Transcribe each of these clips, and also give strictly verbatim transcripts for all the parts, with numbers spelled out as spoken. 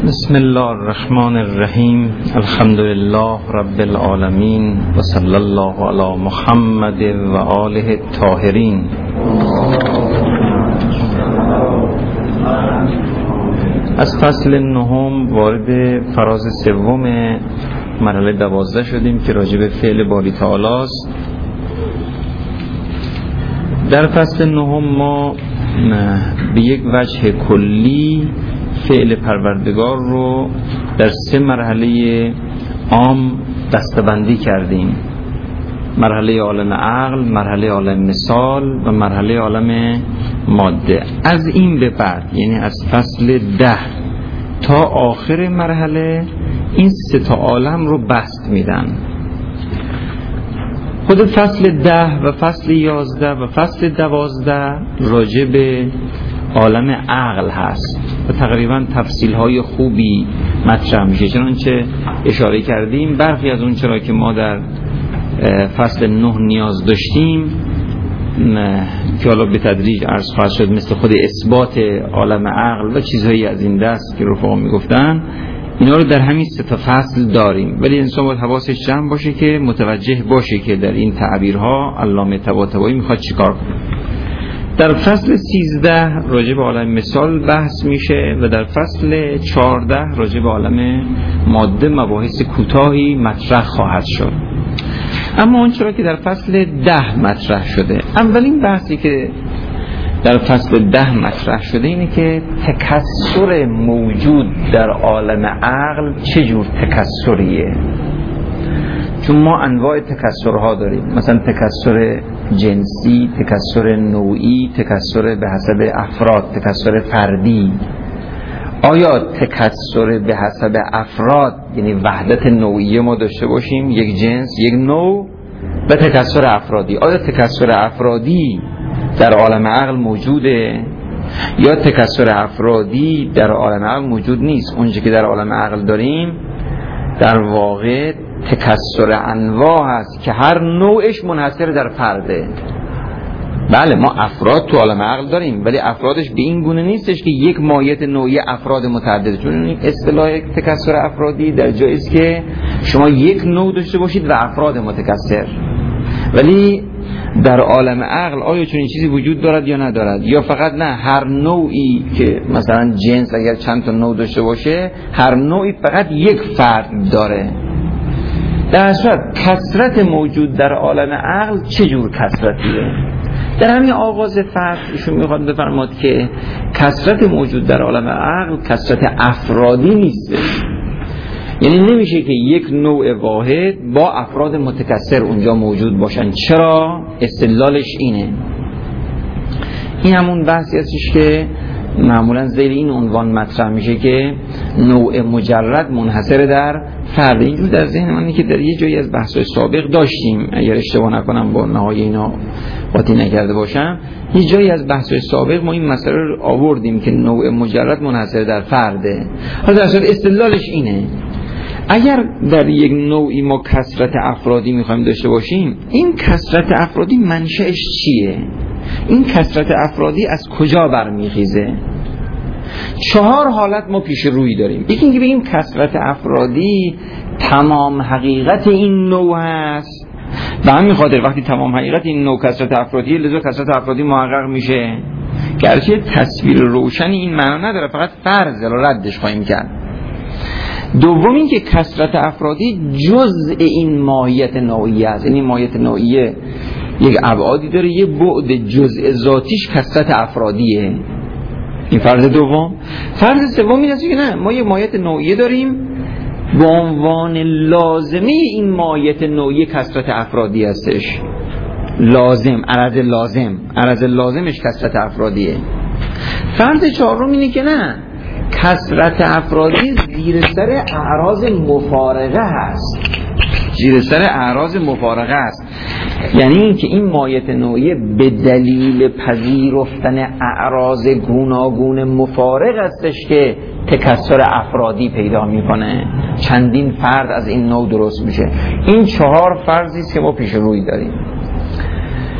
بسم الله الرحمن الرحیم. الحمد لله رب العالمین و صلی الله علی محمد و آله الطاهرین. از فصل نهم وارد فراز سوم مرحله دوازده شدیم که راجع به فعل باری تعالی است. در فصل نهم ما به یک وجه کلی فعل پروردگار رو در سه مرحله عام دسته‌بندی کردیم: مرحله عالم عقل، مرحله عالم مثال و مرحله عالم ماده. از این به بعد، یعنی از فصل ده تا آخر مرحله، این سه تا عالم رو بسط میدن. خود فصل ده و فصل یازده و فصل دوازده راجع به عالم عقل هست و تقریبا تفصیل های خوبی مطرح میشه، چنانچه اشاره کردیم برخی از اون چرا که ما در فصل نه نیاز داشتیم که حالا به تدریج عرض خواهد شد، مثل خود اثبات عالم عقل و چیزهایی از این دست که رفقا میگفتن، اینا رو در همین سه تا فصل داریم. ولی انسان باید حواسش جمع باشه که متوجه باشه که در این تعبیرها علامه طباطبایی میخواد چیکار کنه. در فصل سیزده راجع به عالم مثال بحث میشه و در فصل چهارده راجع به عالم ماده مباحث کوتاهی مطرح خواهد شد. اما اون چرا که در فصل ده مطرح شده، اولین بحثی که در فصل ده مطرح شده اینه که تکثر موجود در عالم عقل چجور تکثریه. چون ما انواع تکثرها داریم، مثلا تکثر جنسی، تکثر نوعی، تکثر به حسب افراد، تکثر فردی. آیا تکثر به حسب افراد یعنی وحدت نوعی ما داشته باشیم، یک جنس، یک نوع، و تکثر افرادی، آیا تکثر افرادی در عالم عقل موجوده یا تکثر افرادی در عالم عقل موجود نیست؟ اونجا که در عالم عقل داریم در واقع تکثر انواع هست که هر نوعش منحصر در فرده. بله، ما افراد تو عالم عقل داریم، ولی افرادش به این گونه نیستش که یک مایت نوعی افراد متعدد. چون این اصطلاح تکثر افرادی در جایی است که شما یک نوع داشته باشید و افراد متکثر. ولی در عالم عقل آیا چون این چیزی وجود دارد یا ندارد؟ یا فقط نه، هر نوعی که مثلا جنس اگر چند تا نوع داشته باشه، هر نوعی فقط یک فرد داره. در صورت کثرت موجود در عالم عقل چجور کثرتیه؟ در همین آغاز فصل ایشون میخواد بفرماد که کثرت موجود در عالم عقل کثرت افرادی نیست. یعنی نمیشه که یک نوع واحد با افراد متکثر اونجا موجود باشن. چرا؟ استدلالش اینه. این همون بحثی هستش که معمولا زیر این عنوان مطرح میشه که نوع مجرد منحصر در فرد. اینجور در ذهن من که در یه جایی از بحث‌های سابق داشتیم، اگر اشتباه نکنم با نهای اینا قاطی نکرده باشم، یه جایی از بحث‌های سابق ما این مسئله رو آوردیم که نوع مجرد منحصر در فرده. حالا در صورت استدلالش اینه اگر در یک نوعی ما کثرت افرادی میخوایم داشته باشیم، این کثرت افرادی منشأش چیه؟ این کثرت افرادی از کجا برمیخیزه؟ چهار حالت ما پیش روی داریم. یکی اینکه بگیم کثرت افرادی تمام حقیقت این نوع هست، به همین خاطر وقتی تمام حقیقت این نوع کثرت افرادی، لذا کثرت افرادی محقق میشه. گرچه تصویر روشنی این معنا نداره، فقط فرض رو ردش خواهیم کرد. دوم این که کثرت افرادی جزء این ماهیت نوعی است. این ماهیت نوعی یک ابعادی داره، یه بعد جزء ذاتیش کثرت افرادیه. این فرض دوم. فرض سوم این است که نه، ما یه ماهیت نوعی داریم، به عنوان لازمه این ماهیت نوعی کثرت افرادی هستش. لازم، عرض لازم، عرض لازمش کثرت افرادیه. فرض چهارم اینه که نه، کثرت افرادی زیر سر اعراض مفارقه هست. زیر سر اعراض مفارقه است، یعنی اینکه این مایت نوعی به دلیل پذیرفتن اعراض گوناگون مفارق هستش که تکثر افرادی پیدا میکنه. چندین فرد از این نوع درست میشه. این چهار فرضی است که ما پیش روی داریم.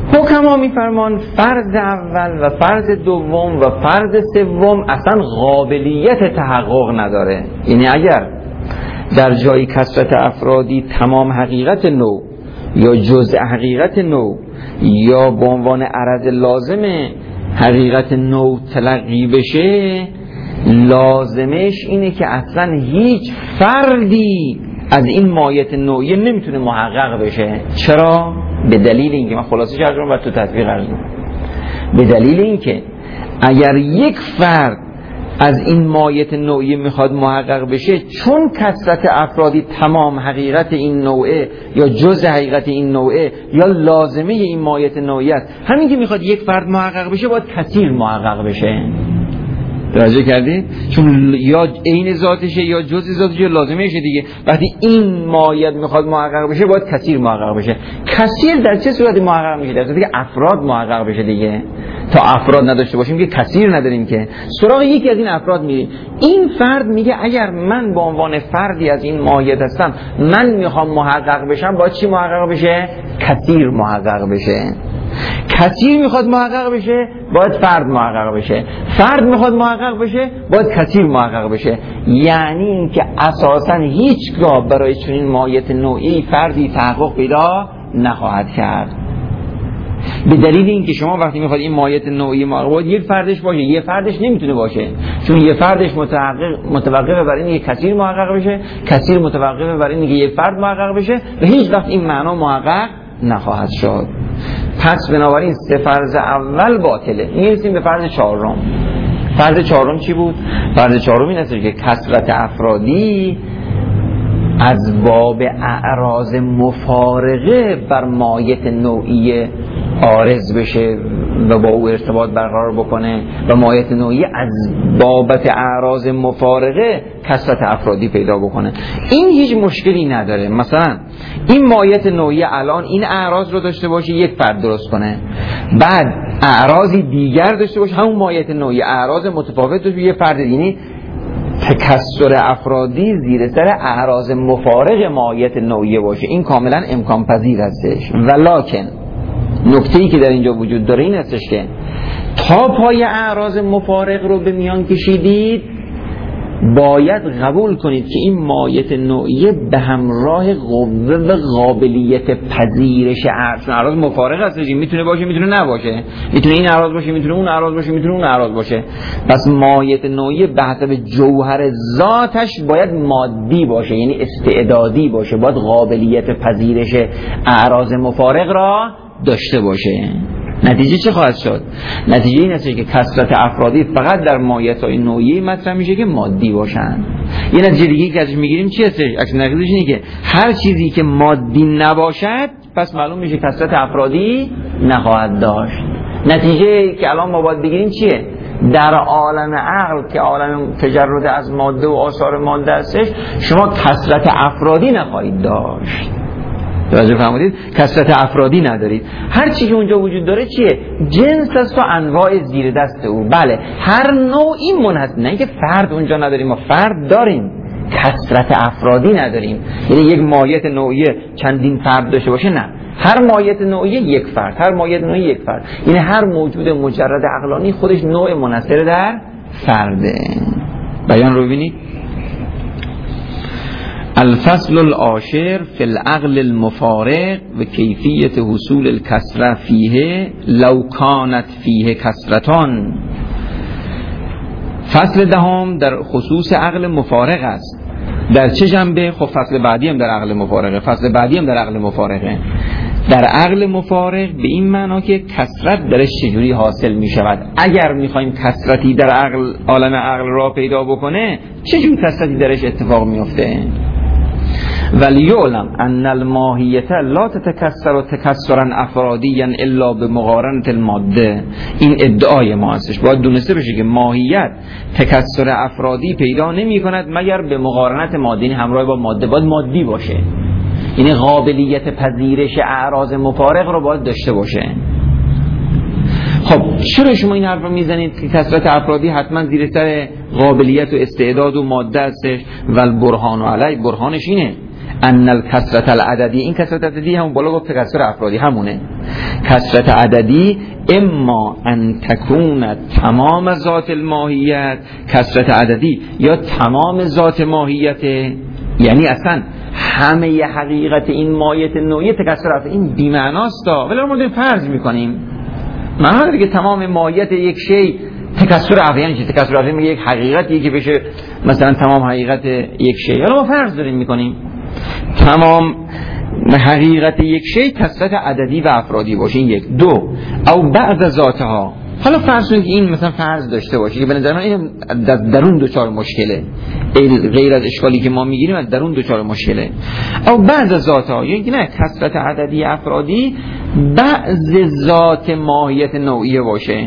حکما میفرمان فرض اول و فرض دوم و فرض سوم اصلا قابلیت تحقق نداره. یعنی اگر در جای کثرت افرادی تمام حقیقت نو یا جزء حقیقت نو یا به عنوان عرض لازم حقیقت نو تلقی بشه، لازمش اینه که اصلا هیچ فردی از این مایت نوعی نمیتونه محقق بشه. چرا؟ به دلیل اینکه من خلاصه عرض کنم و تو تطبیق عرض کنم. به دلیل اینکه اگر یک فرد از این مایت نوعی میخواد محقق بشه، چون کثرت افرادی تمام حقیقت این نوعه یا جزء حقیقت این نوعه یا لازمه این مایت نوعی است، همین که میخواد یک فرد محقق بشه باید کثیر محقق بشه. توجه کردید؟ چون یا عین ذاتشه یا جزء ذاتشه یا لازمشه دیگه. وقتی این مایت میخواد محقق بشه باید کثیر محقق بشه. کثیر در چه صورتی محقق میشه؟ در صورتی که افراد محقق بشه دیگه. تا افراد نداشته باشیم که کثیر نداریم که. سراغ یکی از این افراد میریم. این فرد میگه اگر من به عنوان فردی از این مایت هستم، من میخوام محقق بشم، باید چی محقق بشه؟ کثیر محقق بشه. کثیر میخواد محقق بشه، باید فرد محقق بشه. فرد میخواد محقق بشه، باید کثیر محقق بشه. یعنی اینکه اساساً هیچگاه برای چنین مایت نوعی فردی تحقق پیدا نخواهد کرد. به دلیل اینکه شما وقتی میخواد این مایت نوعی محقق باید یک فردش باشه، یه فردش نمیتونه باشه، چون یه فردش متحقق متوقفه بر اینکه کثیر محقق بشه، کثیر متوقفه بر اینکه یه فرد محقق بشه و هیچ وقت این معنا محقق نخواهد شد. پس بنابراین سه فرض اول باطله. میرسیم به فرض چهارم. فرض چهارم چی بود؟ فرض چهارم این است که کثرت افرادی از باب اعراض مفارقه بر مایت نوعی عارض بشه و با او ارتباط برقرار بکنه و مایت نوعی از بابت اعراض مفارقه کثرت افرادی پیدا بکنه. این هیچ مشکلی نداره. مثلا این مایت نوعی الان این اعراض رو داشته باشه، یک فرد درست کنه، بعد اعراضی دیگر داشته باشه، همون مایت نوعی اعراض متفاوت داشته یه فرد، یعنی تکثر افرادی زیر سر اعراض مفارق مایت نوعی باشه. این کاملا امکان پذیر هستش. ولکن نکته‌ای که در اینجا وجود داره این هستش که تا پای اعراض مفارق رو به میان کشیدید، باید قبول کنید که این مایت نوعی به همراه قوه و قابلیت پذیرش اعراض اعراض مفارق هست. میتونه باشه، میتونه نباشه، میتونه این اعراض باشه، میتونه اون اعراض باشه، میتونه اون اعراض باشه. پس مایت نوعی به حسب جوهر ذاتش باید مادی باشه، یعنی استعدادی باشه، باید قابلیت پذیرش اعراض مفارق را داشته باشه. نتیجه چه خواهد شد؟ نتیجه این است که کثرت افرادی فقط در مایت‌های نوعی مطرح میشه که مادی باشن. یه نتیجه دیگه که ازش میگیریم چی هست؟ عکس نقیضش اینه که هر چیزی که مادی نباشد پس معلوم میشه کثرت افرادی نخواهد داشت. نتیجه که الان ما باید بگیریم چیه؟ در عالم عقل که عالم تجرد از ماده و آثار ماده هستش، شما کثرت افرادی نخواهید داشت. توجه فرمودید؟ کثرت افرادی ندارید. هر چی که اونجا وجود داره چیه؟ جنس است و انواع زیر دست او. بله، هر نوعی منحصر، نه اینکه فرد اونجا نداریم، ما فرد داریم، کثرت افرادی نداریم. یعنی یک مایت نوعی چندین فرد داشته باشه، نه، هر مایت نوعی یک فرد، هر مایت نوعی یک فرد. یعنی هر موجود مجرد عقلانی خودش نوع منحصر در فرده. بیان رو ببینید. الفصل العاشر فی العقل المفارق و کیفیت حصول الکسره فیه لو کانت فیه کسرتان. فصل دهم در خصوص عقل مفارق است. در چه جنبه؟ خب فصل بعدی هم در عقل مفارقه، فصل بعدی هم در عقل مفارقه. در عقل مفارق به این معنا که کثرت درش چجوری حاصل می شود. اگر می خواهیم کثرتی در عقل، عالم عقل را پیدا بکنه، چجوری کثرتی درش اتفاق می افته؟ ولیعلم ان الماهیت لا تتکثر تکثرا افرادیا الا بمقارنه الماده. این ادعای ما هستش. باید دونسته بشه که ماهیت تکثر افرادی پیدا نمی کند مگر به مقارنت ماده، این همراه با ماده باید مادی باشه، یعنی قابلیت پذیرش اعراض مفارق رو باید داشته باشه. خب چرا شما این حرف رو میزنید که کثرت افرادی حتما زیر سر قابلیت و استعداد و ماده هستش؟ ول برهان علی، برهانش اینه ان الکثرت العددی، این کثرت عددی همون بالا گفت تکثر افرادی همونه. کثرت عددی اما ان تکون تمام ذات الماهیت، کثرت عددی یا تمام ذات ماهیت، یعنی اصلا همه ی حقیقت این ماهیت نوعی تکثر افرادی. این بی معناست ولی ما داریم فرض میکنیم. معنا داره که تمام ماهیت یک شی تکثر افرادی، یعنی چی؟ تکثر افرادی میگه یک حقیقتی که بشه مثلا تمام حقیقت یک شی. حالا ما فرض داریم میکنیم تمام حقیقت یک شی کثرت عددی و افرادی باشه. این یک. دو، او بعض ذاتها. حالا فرض کنید که این مثلا فرض داشته باشه که به نظر من این درون دوچار مشکله، غیر از اشکالی که ما میگیریم از درون دوچار مشکله. او بعض ذاتها، یعنی نه کثرت عددی افرادی بعض ذات ماهیت نوعیه باشه.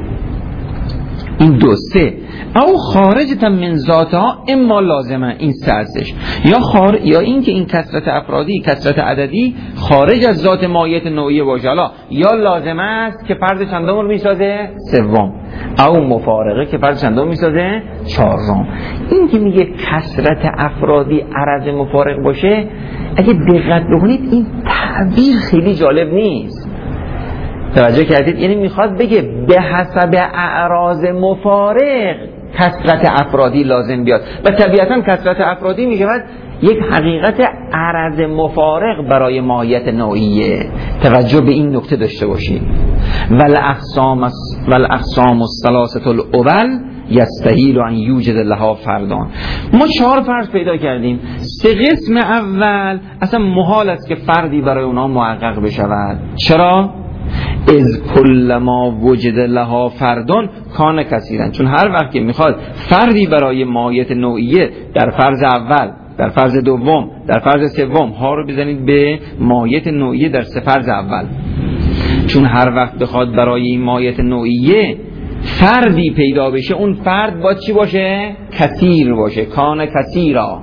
این دو. سه، او خارجتا من ذاتها اما لازمه. این سه هستش. یا خار... یا این که این کثرت افرادی کثرت عددی خارج از ذات ماهیت نوعیه باشه، حالا یا لازمه است که فرد چندم رو میسازه؟ سوم. او مفارقه که فرد چندم میسازه؟ چهارم. این که میگه کثرت افرادی عرض مفارق باشه، اگه دقت بکنید این تعبیر خیلی جالب نیست. توجه کردید؟ یعنی میخواد بگه به حسب اعراض مفارق کثرت افرادی لازم بیاد و طبیعتا کثرت افرادی میشود یک حقیقت عرض مفارق برای ماهیت نوعیه. توجه به این نکته داشته باشید. والاقسام والاقسام الثلاثه الاول یستحیل ان یوجد لها فردان. ما چهار فرد پیدا کردیم. سه قسم اول اصلا محال است که فردی برای اونها محقق بشود. چرا؟ از کل ما وجد لها فردان کان کثیرن. چون هر وقت که میخواد فردی برای ماهیت نوعیه در فرض اول، در فرض دوم، در فرض سوم، ها رو بزنید به ماهیت نوعیه در سه فرض اول. چون هر وقت بخواد برای این ماهیت نوعیه فردی پیدا بشه، اون فرد باید چی باشه؟ کثیر باشه. کان کثیرا.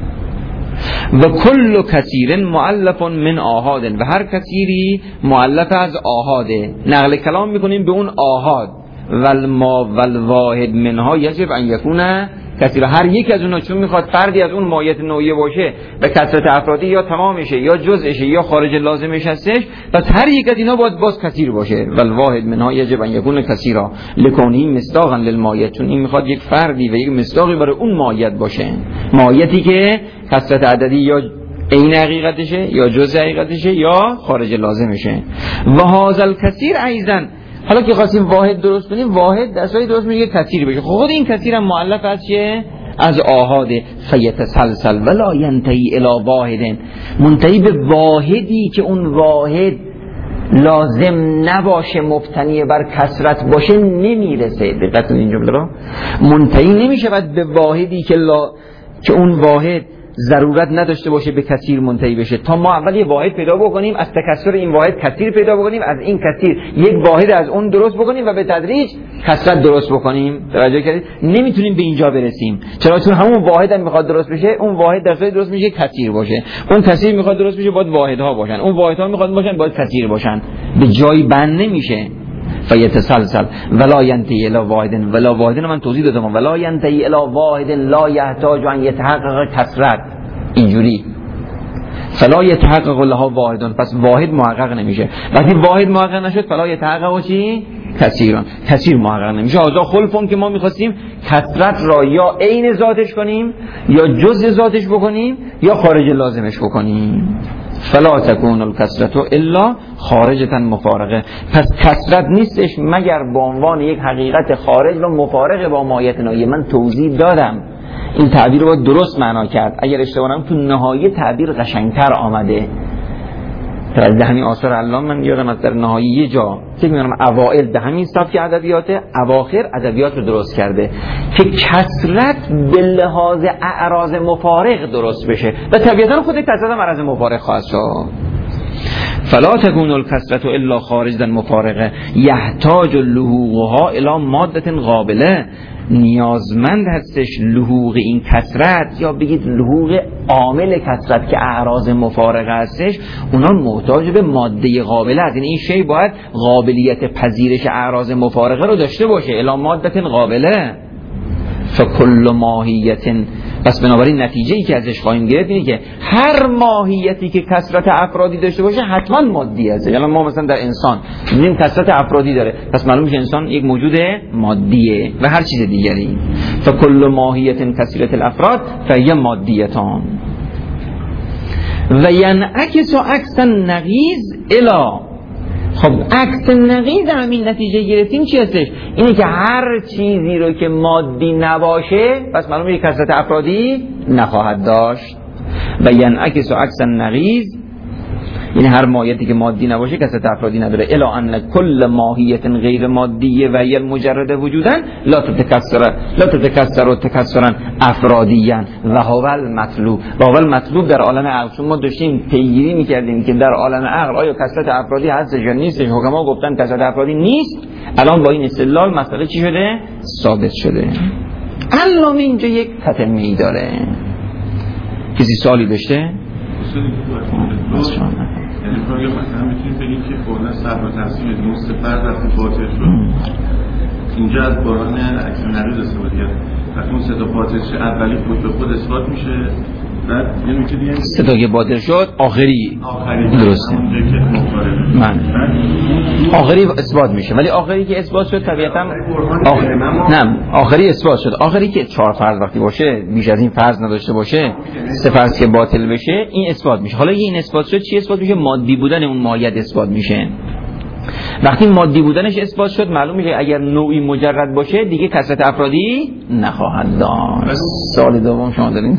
و کل کثیر مؤلف من آحاد. و هر کثیری مؤلف از آحاده. نقل کلام میکنیم به اون آحاد. والما والواحد منها یجب ان یکون کثیر. هر یک از اونها چون میخواد فردی از اون ماهیت نوعیه باشه و کثرت افرادی یا تمامشه یا جزءشه یا خارج لازمش هستش، پس هر یک از اینا باید باز کثیر باشه. والواحد منها یجب ان یکون کثیرا لکونه مصداقا للماهیت. چون این میخواد یک فردی و یک مصداقی برای اون ماهیت باشه، ماهیتی که کثرت عددی یا عین حقیقتشه یا جزء حقیقتشه یا خارج لازمشه. و هذا الکثیر ایضا، حالا که خواستیم واحد درست کنیم، واحد دستایی درست میگه کثیر بشه. خود این کثیر هم مؤلف از چیه؟ از آحاده. فیتسلسل ولا ینتهی الی واحد. منتهی به واحدی که اون واحد لازم نباشه مبتنی بر کثرت باشه نمیرسه. دقت کنید این جمله رو. منتهی نمیشه بعد به واحدی که لا... که اون واحد ضرورت نداشته باشه به کثیر منتهی بشه. تا ما اول یه واحد پیدا بکنیم، از تکثر این واحد کثیر پیدا بکنیم، از این کثیر یک واحد از اون درست بکنیم و به تدریج کثرت درست بکنیم. توجه کردید؟ نمیتونیم به اینجا برسیم. چرا؟ چون همون واحد هم میخواد درست بشه، اون واحد در صورت درست میشه کثیر باشه. اون کثیر میخواد درست بشه باید واحدها باشن. اون واحدها میخواد باشن باید کثیر باشن. به جایی بند نمیشه. فیتسلسل ولا ینتهی الی واحد. ولا واحد من توضیح دادم. ولا ینتهی الی واحد لا یحتاج ان یتحقق کثرت. اینجوری فلا یتحقق لها واحدون. پس واحد محقق نمیشه. وقتی واحد محقق نشد فلا یتحقق چی؟ کثیران. کثیر محقق نمیشه. آزا خلفون که ما میخواستیم کثرت را یا عین ذاتش کنیم یا جزء ذاتش بکنیم یا خارج لازمش بکنیم. فلا تکون الکثرت الا خارجتا مفارقه. پس کثرت نیستش مگر به عنوان یک حقیقت خارج و مفارقه با ماهیت نوعیه. من توضیح دادم این تعبیر رو درست معنا کرد. اگر اشتباه نکنم تو نهایی تعبیر قشنگتر آمده. در همین آثار علامه من یادم از در نهایی یه جا فکر می‌کنم اوائل ده همین صفحه ادبیات، اواخر ادبیات رو درست کرده که کثرت به لحاظ اعراض مفارق درست بشه و طبیعتا خود کثرت هم اعراض مفارق خواهد شد. فلا تكون الكثرة الا خارجا مفارقه یحتاج لحوقها الى ماده قابله. نیازمند هستش لحوق این کثرت یا بگید لحوق عامل کثرت که اعراض مفارقه هستش، اونا محتاج به ماده قابله است. یعنی این شی باید قابلیت پذیرش اعراض مفارقه رو داشته باشه. الی ماده قابله. فکل ماهیت پس بنابراین نتیجه‌ای که ازش خواهیم گرفت اینه که هر ماهیتی که کثرت افرادی داشته باشه حتما مادی است. یعنی ما مثلا در انسان می‌بینیم کثرت افرادی داره، پس معلومه که انسان یک موجود مادیه و هر چیز دیگری. فکل ماهیت کثیرة الافراد فهی مادیتان و ینعکس عکس النقیض الی. خب عکس نقیض همین نتیجه گرفتیم چی هستش؟ اینه که هر چیزی رو که مادی نباشه پس معلومه یک کثرت افرادی نخواهد داشت. و ینعکس عکس نقیض یعنی هر ماهیتی که مادی نباشه کثرت افرادی نداره. الا ان کل ماهیت غیر مادیه و هی المجرد وجودن لا تتکثر لا تتکثر و تکثرا افرادیا و هو المطلوب. و هو المطلوب در عالم عقل. چون ما داشتیم پیگیری میکردیم که در عالم عقل آیا کثرت افرادی هستش یا نیست. حکما گفتن کثرت افرادی نیست. الان با این استدلال مسئله چی شده؟ ثابت شده. علامه اینجا یک تتمه‌ای داره. کسی سوالی داشته؟ یعنی مثلا میتونیم بگیم که کلا صبر و تحصیل نصف فرد وقتی باطل شد اینجا از باران عکس نقیض استفاده کرد. وقتی اون صدا باطل شه اولی خود به خود اثبات میشه. بعد یه نکته دیگه صدا که باطل شد آخری آخری درسته. من آخری اثبات میشه ولی آخری که اثبات شد طبیعتا آخر... نه آخری اثبات شد. آخری که چهار فرض وقتی باشه بیش از این فرض نداشته باشه سه فرض که باطل بشه این اثبات میشه. حالا این اثبات شد چی اثبات میشه؟ مادی بودن اون ماهیت اثبات میشه. وقتی مادی بودنش اثبات شد معلوم میشه اگر نوعی مجرد باشه دیگه کثرت افرادی نخواهد داشت. سال دوم شما دارین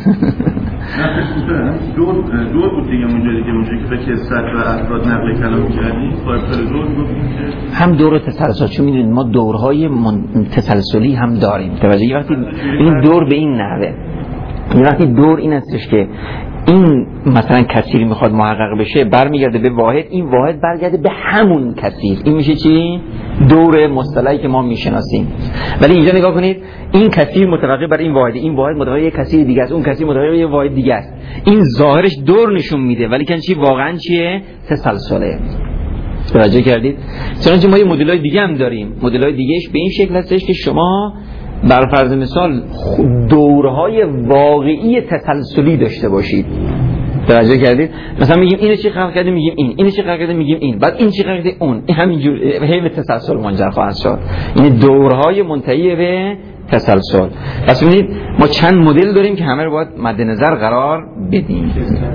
دور دور بود دیگه اونجایی که اونجایی که به کثرت و افراد نقل کلام کردی با ابطال دور بود که هم دور تسلسل. چون میدونید ما دورهای من... تسلسلی هم داریم. توجه وقتی این دور به این نحوه وقتی دور این هستش که این مثلا کثیر میخواد محقق بشه برمیگرده به واحد، این واحد برگرده به همون کثیر. این میشه چی؟ دور مصطلحی که ما میشناسیم. ولی اینجا نگاه کنید این کثیر متوقع بر این واحد، این واحد متوقع یک کثیر دیگه است، اون کثیر متوقع یک واحد دیگه است. این ظاهرش دور نشون میده ولی کن چی واقعا چیه؟ تسلسله. توجه کردید؟ چنانچه ما یه مدل‌های دیگه هم داریم. مدل‌های دیگهش به این شکل هستش که شما بر فرض مثال دورهای واقعی تسلسلی داشته باشید. توجه کردید؟ مثلا میگیم اینو چی خلق کرده میگیم این، اینو چی خلق کرده میگیم این، بعد این چی خلق کرده اون. این همینجور هی به تسلسل منجر خواهد شد. یعنی دورهای منتهی به تسلسل. پس ببینید ما چند مدل داریم که همه رو باید مد نظر قرار بدیم.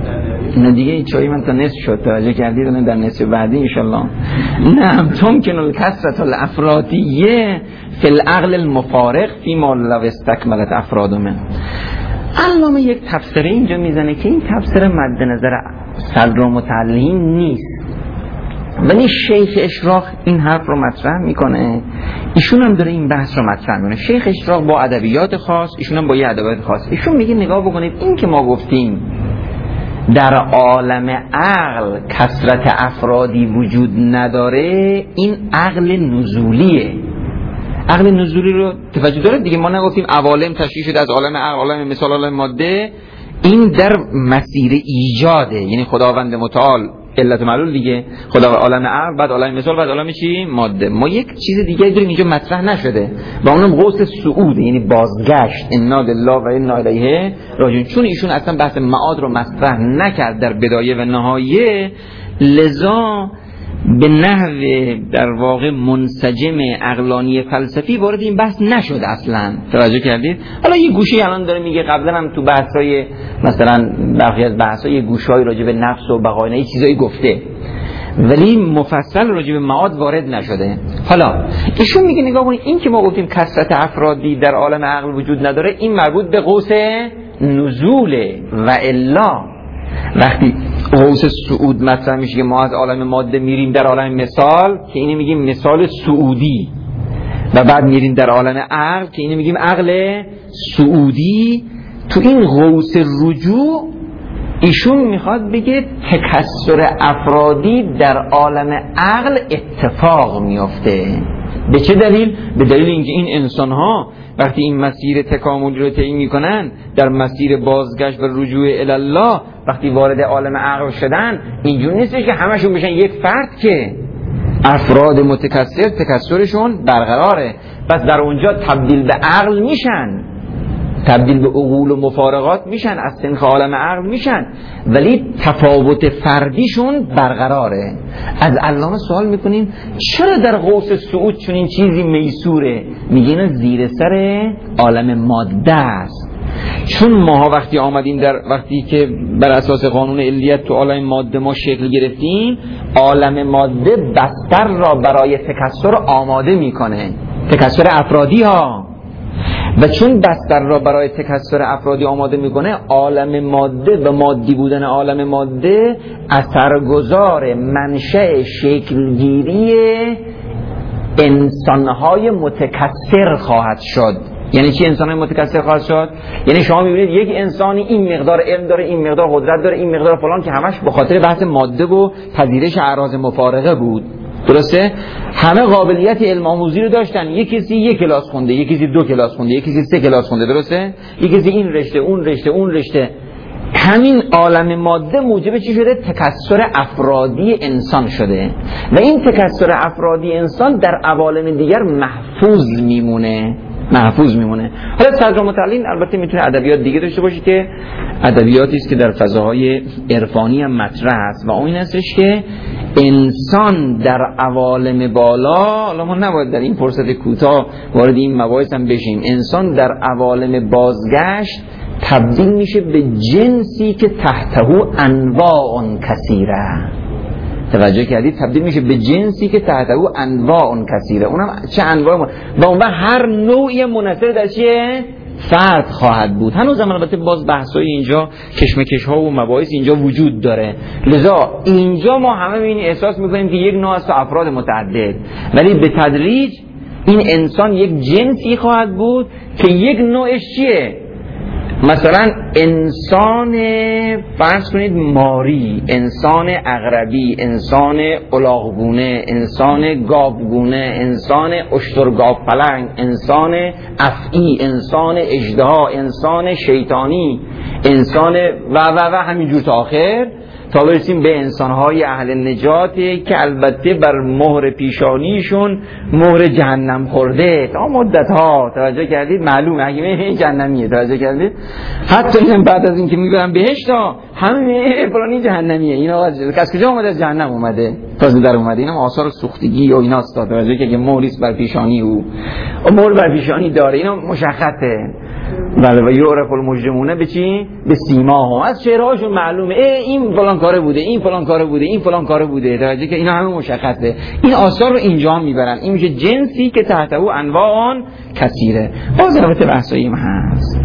نه دیگه این چایی من تا نصف شد. توجه کردید؟ الان در نصف بعدی ان شاء الله. نه تمکن الکثرة الافرادیه فی العقل المفارق فی ما لو استکملت افراد من. علامه یک تفسیر اینجا میزنه که این تفسیر مد نظر صدر و متعلقین نیست ولی شیخ اشراق این حرف رو مطرح میکنه. ایشون هم داره این بحث رو مطرح میکنه. شیخ اشراق با ادبیات خاص، ایشون هم با یه ادبیات خاص. ایشون میگه نگاه بکنید این که ما گفتیم در عالم عقل کثرت افرادی وجود نداره، این عقل نزولیه. عقل نزولی رو توجه داره دیگه. ما نگفتیم عوالم تشکیل شده از عالم عقل، عالم مثال، عالم ماده. این در مسیر ایجاده، یعنی خداوند متعال علت معلول دیگه، خدا عالم عقل، بعد عالم مثال، بعد عالم چی؟ ماده. ما یک چیز دیگه داریم اینجا مطرح نشده و اونم غوث صعود، یعنی بازگشت. انا لله و انا الیه راجعون. چون ایشون اصلا بحث معاد رو مطرح نکرد در بدایه و نهایه، لذا به نحو در واقع منسجم عقلانی فلسفی وارد این بحث نشد اصلا. توجه کردید؟ حالا یه گوشی الان داره میگه، قبلا هم تو بحث‌های مثلا برخی از بحث‌های گوش‌های راجع به نفس و بقای نه چیزایی گفته ولی مفصل راجع به معاد وارد نشده. حالا ایشون میگه نگاه کنید این که ما گفتیم کثرت افرادی در عالم عقل وجود نداره، این مربوط به قوس نزول و الا وقتی قوس صعود مطرح میشه که ما از عالم ماده میریم در عالم مثال که اینو میگیم مثال صعودی و بعد میریم در عالم عقل که اینو میگیم عقل صعودی. تو این قوس رجوع ایشون میخواد بگه تکثر افرادی در عالم عقل اتفاق میفته. به چه دلیل؟ به دلیل اینکه این انسان ها وقتی این مسیر تکاملی رو طی میکنن در مسیر بازگشت و رجوع الی الله، وقتی وارد عالم عقل شدن اینجور نیستش که همشون بشن یک فرد، که افراد متکثر تکثرشون برقراره، پس در اونجا تبدیل به عقل میشن. تبدیل به عقول و مفارقات میشن، از سنخ عالم عقل میشن، ولی تفاوت فردیشون برقراره. از علامه سوال میکنیم چرا در غوث صعود چنین چیزی میسوره؟ میگه اینا زیر سر عالم ماده است. چون ماها وقتی آمدیم در وقتی که بر اساس قانون علیت تو عالم ماده ما شکل گرفتیم، عالم ماده بستر را برای تکثر آماده میکنه، تکثر افرادی ها. و چون بستر را برای تکثر افرادی آماده میکنه، عالم ماده و مادی بودن عالم ماده اثرگذار منشأ شکلگیری انسانهای متکثر خواهد شد. یعنی چی انسانهای متکثر خواهد شد؟ یعنی شما میبینید یک انسانی این مقدار علم داره، این مقدار قدرت داره، این مقدار فلان، که همش به خاطر بحث ماده و پذیرش اعراض مفارقه بود. درسته؟ همه قابلیت علم آموزی رو داشتن. یک کسی یک کلاس خونده، یک کسی دو کلاس خونده، یک کسی سه کلاس خونده. درسته؟ یک کسی این رشته، اون رشته، اون رشته. همین عالم ماده موجب چی شده؟ تکثر افرادی انسان شده و این تکثر افرادی انسان در عوالم دیگر محفوظ میمونه، محفوظ میمونه. حالا صدر متعلین البته میتونه ادبیات دیگه داشته باشه که ادبیاتی است که در فضاهای عرفانی هم مطرح است و اون این هستش که انسان در عوالم بالا، حالا ما نباید در این فرصت کوتاه وارد این مباحث هم بشیم، انسان در عوالم بازگشت تبدیل میشه به جنسی که تحته انواع کثیره. توجه کردید؟ تبدیل میشه به جنسی که تحته انواع کثیره. اونم چه انواع من... و اون وقت هر نوعی منحصر در چیه؟ فرد خواهد بود. هنوز هم البته باز بحثای اینجا کشمکش ها و مباحث اینجا وجود داره. لذا اینجا ما همه این احساس میکنیم که یک نوع از افراد متعدد، ولی به تدریج این انسان یک جنسی خواهد بود که یک نوعش چیه؟ مثلا انسان فرض کنید ماری، انسان عقربی، انسان الاغگونه، انسان گاوگونه، انسان اشترگاو پلنگ، انسان افعی، انسان اژدها، انسان شیطانی، انسان و و و همینجور تا آخر، تا برسیم به انسانهای اهل نجاتی که البته بر مهر پیشانیشون مهر جهنم خورده تا مدت ها. توجه کردید؟ معلومه اگه جهنمیه. توجه کردید؟ حتی بعد از اینکه میبرن بهشت ها همه فلانی جهنمیه. اینا از کجا اومده؟ از جهنم اومده، تازه در اومده. اینا آثار سوختگی و ایناست. توجه که مهریست بر پیشانی او و مهر بر پیشانی داره، اینا مشخصه. بله. و یعرف المجرمون به چی؟ به سیماهم. از چهرهاشون معلومه ای این فلان کاره بوده، این فلان کاره بوده، این فلان کاره بوده. توجه که اینا همه مشخصه. این آثار رو اینجا هم میبرن. این میشه جنسی که تحته او انواع کثیره. باز البته بحثایی هم هست،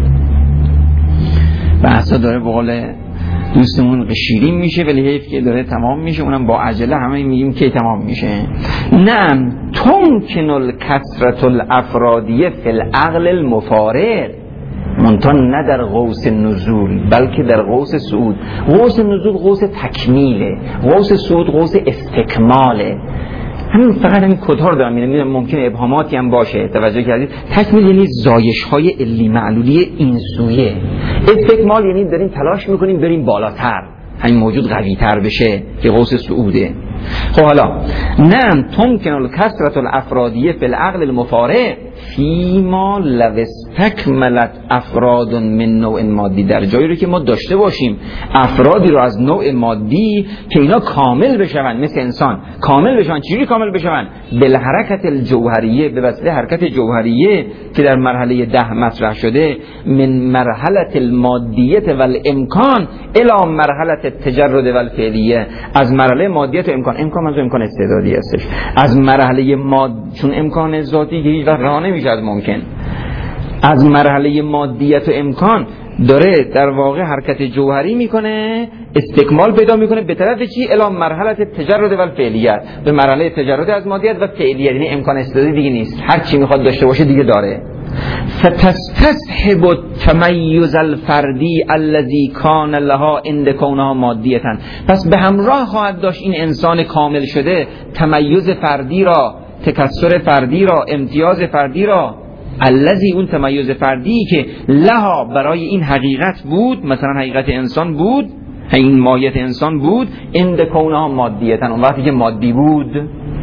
بحثا داره به قول دوستمون شیرین میشه، ولی حیف که داره تمام میشه. اونم با عجله همه میگیم که تمام میشه. نه تمکن الکثرة الافرادیه فی العقل المفارق، منتها نه در غوث نزول بلکه در غوث صعود. غوث نزول غوث تکمیله، غوث صعود غوث استکماله. همین فقط همین کدها رو دارم میدونم، ممکنه ابهاماتی هم باشه. توجه کردید؟ تکمیل یعنی زایش های علی معلولی این سویه. استکمال یعنی داریم تلاش میکنیم بریم بالاتر، همین موجود قوی تر بشه که غوث صعوده. خب حالا نه تمکن الکثرة الافرادیه فی العقل المفارق فیما لو استکملت افراد من نوع مادی، در جایی رو که ما داشته باشیم افرادی رو از نوع مادی که اینا کامل بشون، مثل انسان کامل بشون. چجوری کامل بشون؟ بالحرکت الجوهریه، به وسیله حرکت جوهریه که در مرحله ده مطرح شده، من مرحله المادیت و الامکان الی مرحله التجرد و الفعلیه، از مرحله مادیت و امکان. امکان از امکان استعدادی هستش، از مرحله ماد، چون امکان ذاتی که هیچ وقت راه نمیشه از ممکن، از مرحله مادیت و امکان داره در واقع حرکت جوهری میکنه، استکمال پیدا میکنه به طرف چی؟ الی مرحله تجرد و الفعلیت، به مرحله تجرد از مادیت و فعلیت، یعنی امکان استعدادی دیگه نیست، هر چی میخواد داشته باشه دیگه داره. فتستصحب التمیز الفردی الذی کان لها عند کونها مادیه، پس به همراه خواهد داشت این انسان کامل شده تمیز فردی را، تکثر فردی را، امتیاز فردی را، الذی اون تمیز فردی که لها برای این حقیقت بود، مثلا حقیقت انسان بود، این ماهیت انسان بود، عند کونها مادیه، اون وقتی که مادی بود.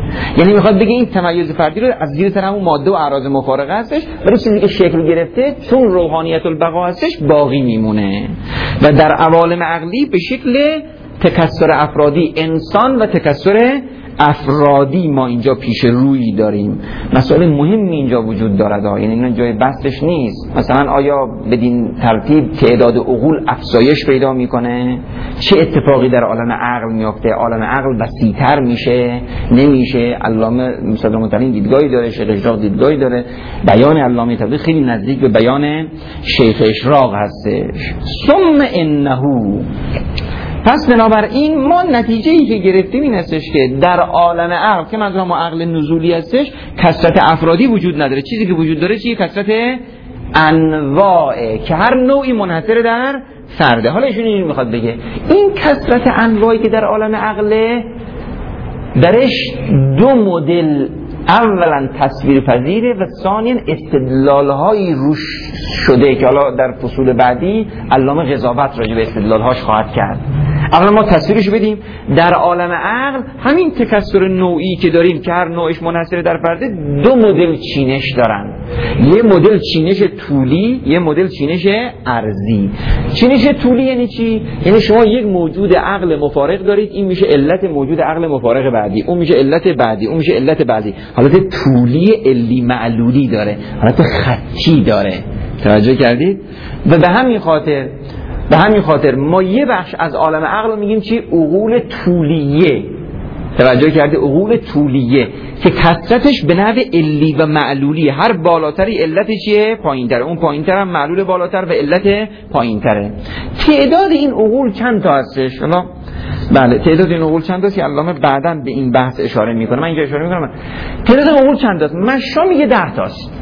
یعنی میخواد بگه این تمایز فردی رو از زیر سر همون ماده و اعراض مفارقه هستش، ولی چیزی که شکل گرفته چون روحانیت البقا هستش باقی میمونه و در عوالم عقلی به شکل تکثر افرادی انسان و تکثر افرادی ما اینجا پیش روی داریم. مسئله مهمی اینجا وجود دارد، یعنی اینا جای بحثش نیست. مثلا آیا بدین ترتیب تعداد عقول افزایش پیدا میکنه؟ چه اتفاقی در عالم عقل میفته؟ عالم عقل وسیع‌تر میشه نمیشه؟ علامه مصدق مطلعین دیدگاهی داره، شیخ اشراق دیدگاهی داره. بیان علامه طباطبایی خیلی نزدیک به بیان شیخ اشراق هستش. ثم انه، پس بنابراین ما نتیجه‌ای که گرفتیم این هستش که در عالم عقل که منظورم عقل نزولی هستش کثرت افرادی وجود نداره. چیزی که وجود داره چیه؟ کثرت انواعه که هر نوعی منحصر در فرده. حالا ایشون این میخواد بگه این کثرت انواعی که در عالم عقله درش دو مدل اولا تصویر پذیره و ثانیا استدلال‌هایی روش شده که حالا در فصول بعدی علامه قضاوت راجع به استدلال‌هاش خواهد کرد. اولا ما تصویرش بدیم در عالم عقل همین تکثر نوعی که داریم که هر نوعش منحصر در فرده دو مدل چینش دارن. یه مدل چینش طولی، یه مدل چینش عرضی. چینش طولی یعنی چی؟ یعنی شما یک موجود عقل مفارق دارید، این میشه علت موجود عقل مفارق بعدی، اون میشه علت بعدی، اون میشه علت بعدی. حالت طولی علی معلولی داره، حالت خطی داره. توجه کردید؟ و به همین خاطر به همین خاطر ما یه بخش از عالم عقل رو میگیم چی؟ عقول طولیه. توجه کردید؟ عقول طولیه که کثرتش به نحو علی و معلولیه. هر بالاتری علت چیه؟ پایین‌تره. اون پایین‌تر هم معلول بالاتر و علت پایین‌تره. تعداد این عقول چند تا هستش؟ حالا بله تعداد این عقول چند تاست که علامه بعداً به این بحث اشاره میکنه. من اینجا اشاره میکنم تعداد عقول چند تاست. مشا میگه ده تاست.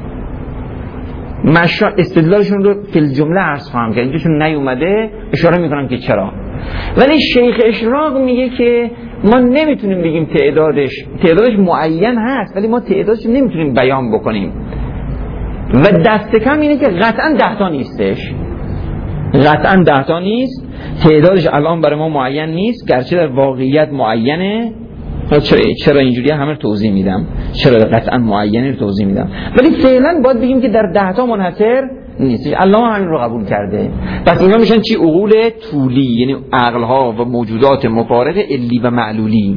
مشا استدلالشون رو فی الجمله عرض خواهم کرد، اینجاشون نیومده اشاره میکنم که چرا. ولی شیخ اشراق میگه که ما نمیتونیم بگیم تعدادش تعدادش معین هست، ولی ما تعدادش نمیتونیم بیان بکنیم و دست کم اینه که قطعا ده تا نیستش، قطعا ده تا نیست. تعدادش الان برای ما معین نیست، گرچه در واقعیت معینه. چرا چرا اینجوری همه توضیح میدم، چرا قطعا معینه رو توضیح میدم، ولی فعلا باید بگیم که در ده تا منحصر نیست. الله همین رو قبول کرده. پس اینا میشن چی؟ عقول طولی، یعنی عقل ها و موجودات مفارق علی و معلولی.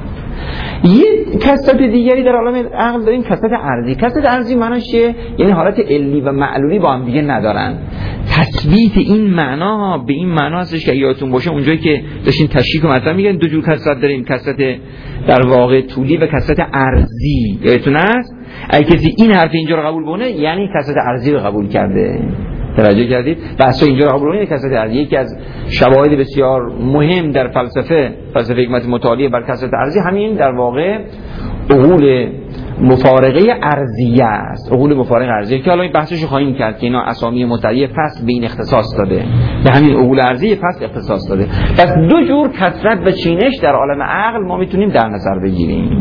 یه کثرت دیگری در عالم عقل داریم، کثرت ارضی. کثرت ارضی معناش چیه؟ یعنی حالت علی و معلولی با هم دیگه ندارن. تثبیت این معنا به این معنا هستش که یادتون باشه اونجایی که داشتین تشریح و مثلا میگن دو جور کثرت داریم، کثرت در واقع طولی و کثرت ارضی. یادتون هست؟ اگه کسی این حرف اینجا رو قبول کنه یعنی کثرت ارضی رو قبول کرده. توجه کردید؟ بحث اینجا رو قبول کنید. کثرت ارضی یکی از شواهد بسیار مهم در فلسفه فلسفه حکمت مطالعه بر کثرت ارضی همین در واقع عقول مفارقه ارضیه است. عقول مفارقه ارضیه که حالا این بحثش رو خواهیم کرد که اینا اسامی مطلعه فصل به این اختصاص داده، به همین عقول ارضیه فصل اختصاص داده. پس دو جور کثرت و چینش در عالم عقل ما میتونیم در نظر بگیریم.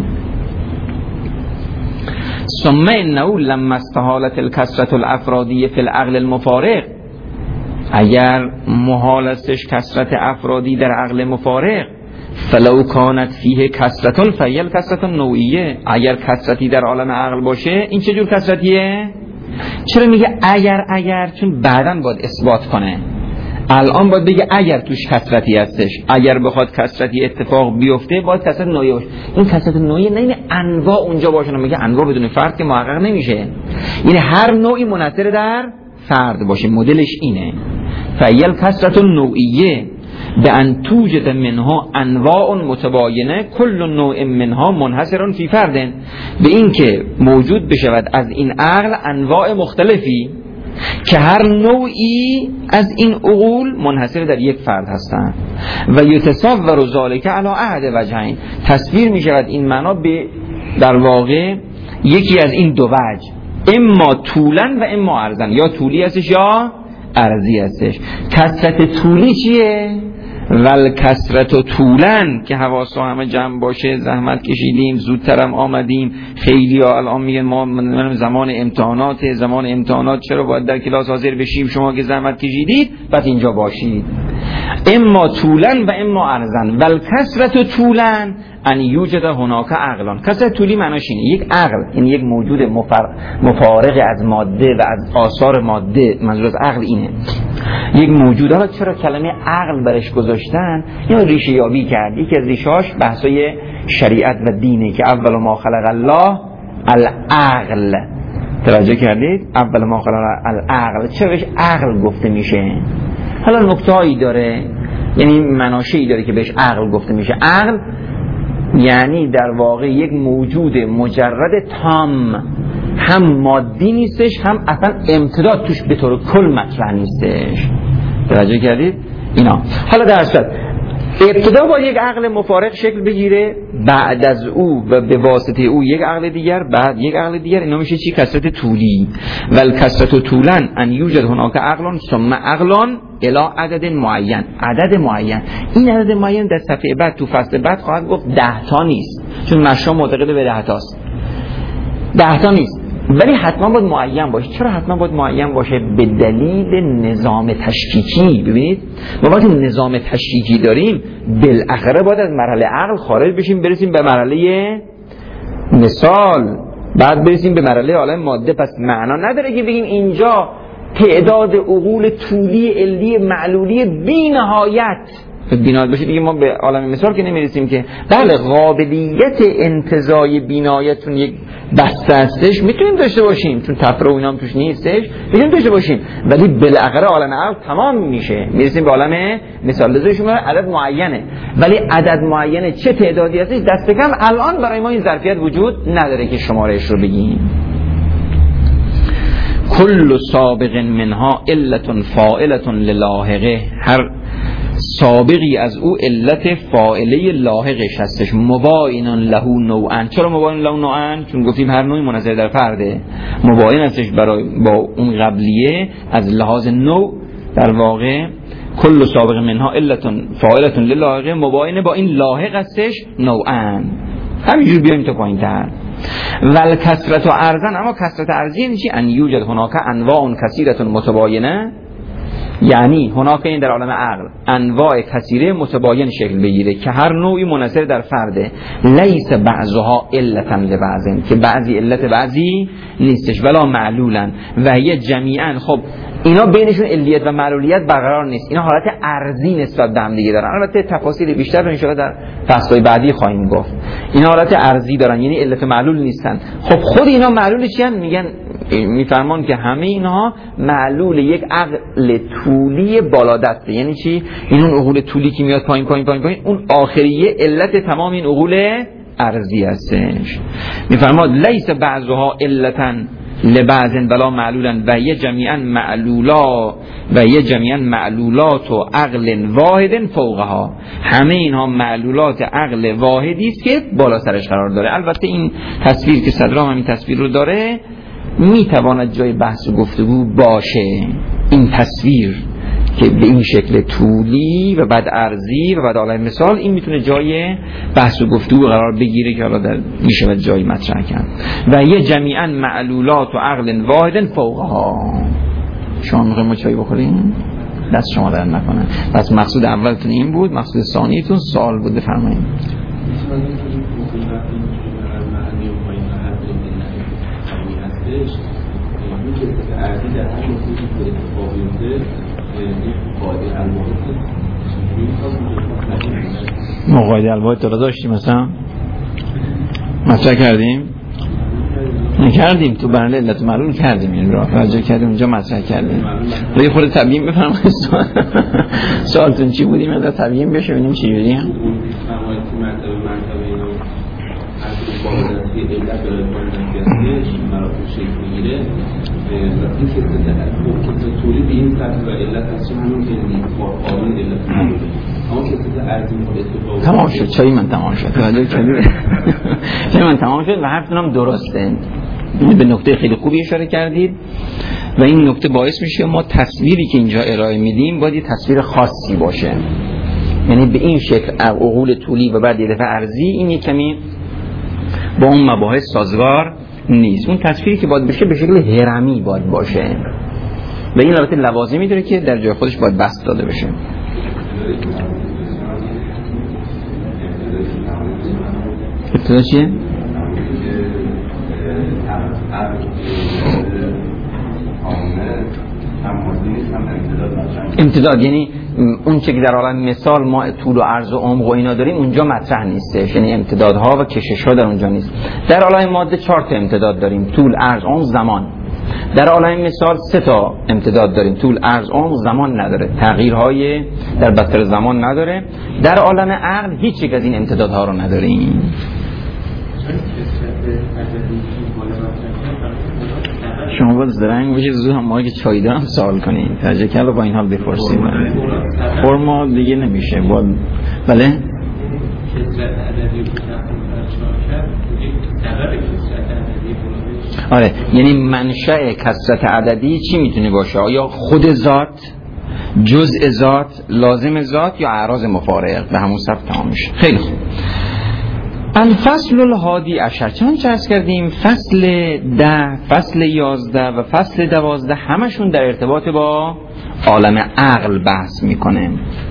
ثم انه لما استحالت الکثرة الافرادی فی العقل المفارق، اگر محال استش کثرت افرادی در عقل مفارق، فلو کانت فیه کثرة فهی الکثرة النوعیه، اگر کثرتی در عالم عقل باشه این چه جور کثرتیه؟ چرا میگه اگر؟ اگر چون بعداً باید اثبات کنه، الان باید بگه اگر توش کثرتی هستش، اگر بخواد کثرتی اتفاق بیفته باید کثرت نوعی باشه. این کثرت نوعی نه این انواع اونجا باشه، میگه انواع بدون فرد که محقق نمیشه، یعنی هر نوعی منحصر در فرد باشه. مدلش اینه فیل کثرت النوعیه به ان توجد منها انواع متباینه کل نوع منها منحصر فی فرد، به این که موجود بشود از این عقل انواع مختلفی که هر نوعی از این عقول منحصر در یک فرد هستند و یتصور ذلک علی احد وجهین، تصویر می شود این معنا به در واقع یکی از این دو وجه، اما طولا و اما عرضا، یا طولی هستش یا عرضی هستش. کثرت طولی چیه؟ ول کثرت طولن که حواسا همه جمع باشه، زحمت کشیدیم زودترم آمدیم. خیلی ها الان میگن ما زمان امتحانات، زمان امتحانات چرا باید در کلاس حاضر بشیم؟ شما که زحمت کشیدید پس اینجا باشید. اما طولن و اما عرضن. والکثرت طولن ان یوجد هناک عقلان. کثرت طولی معناش اینه یک عقل، این یک موجود مفارغ از ماده و از آثار ماده، منظور از عقل اینه، یک موجود. حالا چرا کلمه عقل برش گذاشتن؟ اینو ریشه یابی کرد. یکی از ریشه‌هاش بحثای شریعت و دینه که اول ما خلق الله العقل. توجه کردید؟ اول ما خلق العقل. چرا بهش عقل گفته میشه؟ حالا نکته‌ای داره، یعنی مناشه‌ای داره که بهش عقل گفته میشه. عقل یعنی در واقع یک موجود مجرد تام، هم مادی نیستش هم اصلا امتداد توش به طور کل مطرح نیستش. توجه کردید؟ اینا حالا در صورت ابتدا با یک عقل مفارق شکل بگیره، بعد از او و به واسطه او یک عقل دیگر، بعد یک عقل دیگر. اینا میشه چی؟ کثرت طولی. ول کثرت طولن ان یوجد هناک عقلان ثم عقلان الی عدد معین. عدد معین، این عدد معین در صفحه بعد تو فصل بعد خواهد گفت ده تا نیست، چون مشا معتقد به ده تاست. ده تا نیست ولی حتما باید معین باشه. چرا حتما باید معین باشه؟ به دلیل نظام تشکیکی. ببینید ما وقتی نظام تشکیکی داریم بالاخره باید از مرحله عقل خارج بشیم، برسیم به مرحله مثال، بعد برسیم به مرحله عالم ماده. پس معنا نداره که بگیم اینجا تعداد عقول طولی علی معلولی بی نهایت بینایت باشه، دیگه ما به عالم مثال که نمیرسیم که. بله قابلیت انتزاع بینایتون یک بسته هستش، میتونیم داشته باشیم چون تفرع و اینا هم توش نیستش، میتونیم داشته باشیم، ولی بالاخره عالم عقل تمام میشه، میرسیم به عالم مثال. لذا شما عدد معینه، ولی عدد معینه چه تعدادی هستش دست کم الان برای ما این ظرفیت وجود نداره که شمارش رو بگیم. کل سابق منها علت فاعلة للاحقه. هر سابقی از او علت فاعله لاحقش هستش. مباین له نوعا. چرا مباین له نوعا؟ چون گفتیم هر نوعی منحصر در فرده. مباین هستش برای با اون قبلیه از لحاظ نوع. در واقع کل سابق منها علت فاعلة للاحقه، مباین با این لاحق هستش نوعا. همینجور بیایم تا پایین تر. ول کثرت و ارزن. اما کثرت ارزی یعنی چی؟ ان یوجد هناک انواع کثیرة متباینه، یعنی هناک این در عالم عقل انواع کثیره متباین شکل بگیره که هر نوعی منحصر در فرده. لیس بعضها علتا لبعضن، که بعضی علت بعضی نیستش. ولا معلولن و هی جمیعا. خب اینا بینشون علیت و معلولیت برقرار نیست، اینا حالت ارزی نسبت به هم دیگه دارن. البته تفاصیل بیشتر رو ان شاء الله در فصل‌های بعدی خواهیم گفت. اینا حالت ارزی دارن، یعنی علت و معلول نیستن. خب خود اینا معلول چی ان؟ میگن میفرمان که همه اینها معلول یک عقل طولی بالا دسته. یعنی چی؟ این اون عقول طولی که میاد پایین پایین پایین پایین، اون آخریه علت تمام این عقول ارزی هستش. میفرماد لیس بعضها علتا لبعض ولا معلولا و یه جمیعا معلولا و یه جمیعا معلولات و عقل واحد فوقها. همه اینها معلولات عقل واحدی است که بالا سرش قرار داره. البته این تصویر که صدرام همین تصویر رو داره میتواند جای بحث و گفتگو باشه. این تصویر که به این شکل طولی و بعد ارزی و بعد عالم مثال، این میتونه جای بحث و گفتگو قرار بگیره که حالا در میشه جای مطرح کرد. و یه جمیعا معلولات و عقل واحد فوقها. شما میخوایم ما چای بخوریم؟ دست شما در نکنن. پس مقصود اولتون این بود، مقصود ثانیتون سوال بود. بفرمایید. مقاید الواحد تو را داشتیم مثلا مطرح کردیم نکردیم تو برنامه علت معلوم کردیم، این را راجع کردیم اونجا مطرح کردیم. روی خود تبیین بفرمایید. سوالتون چی بودیم؟ از تبیین بشه ببینیم چی جوریه. تمام شد چای من تمام شد چای من تمام شد و حرفتون هم درسته. به نکته خیلی خوبی اشاره کردید و این نکته باعث میشه ما تصویری که اینجا ارائه میدیم باید تصویر خاصی باشه. یعنی به این شکل عقول طولی و بعد یه دفعه ارزی، این یک کمی با اون مباحث سازگار نیست. اون تصویری که باید بشه به شکل هرمی باید باشه و این البته لوازمی داره که در جای خودش باید بسط داده بشه. ابتدا چیه؟ امتداد یعنی اون چه که در عالم مثال ما طول و عرض و عمق و اینا داریم اونجا مطرح نیستش، یعنی امتدادها و کشش‌ها در اونجا نیست. در عالم ماده چهار تا امتداد داریم: طول، عرض، عمق، زمان. در عالم مثال سه تا امتداد داریم: طول، عرض، عمق، زمان نداره، تغییرهای در بستر زمان نداره. در عالم عقل هیچ یک از این امتدادها رو نداریم. شما باید زرنگ باشید زود هم ما که چای دارم سوال کنید، ترجیح کل رو با این حال بپرسید. فرما دیگه نمیشه. باید بله آره، یعنی منشأ کثرت عددی چی میتونه باشه؟ آیا خود ذات، جزء ذات، لازم ذات، یا اعراض مفارق؟ به همون صف تمام میشه. خیلی خوب. الفصل الهادی عشر، چون چه عرض کردیم فصل ده، فصل یازده و فصل دوازده همشون در ارتباط با عالم عقل بحث میکنه.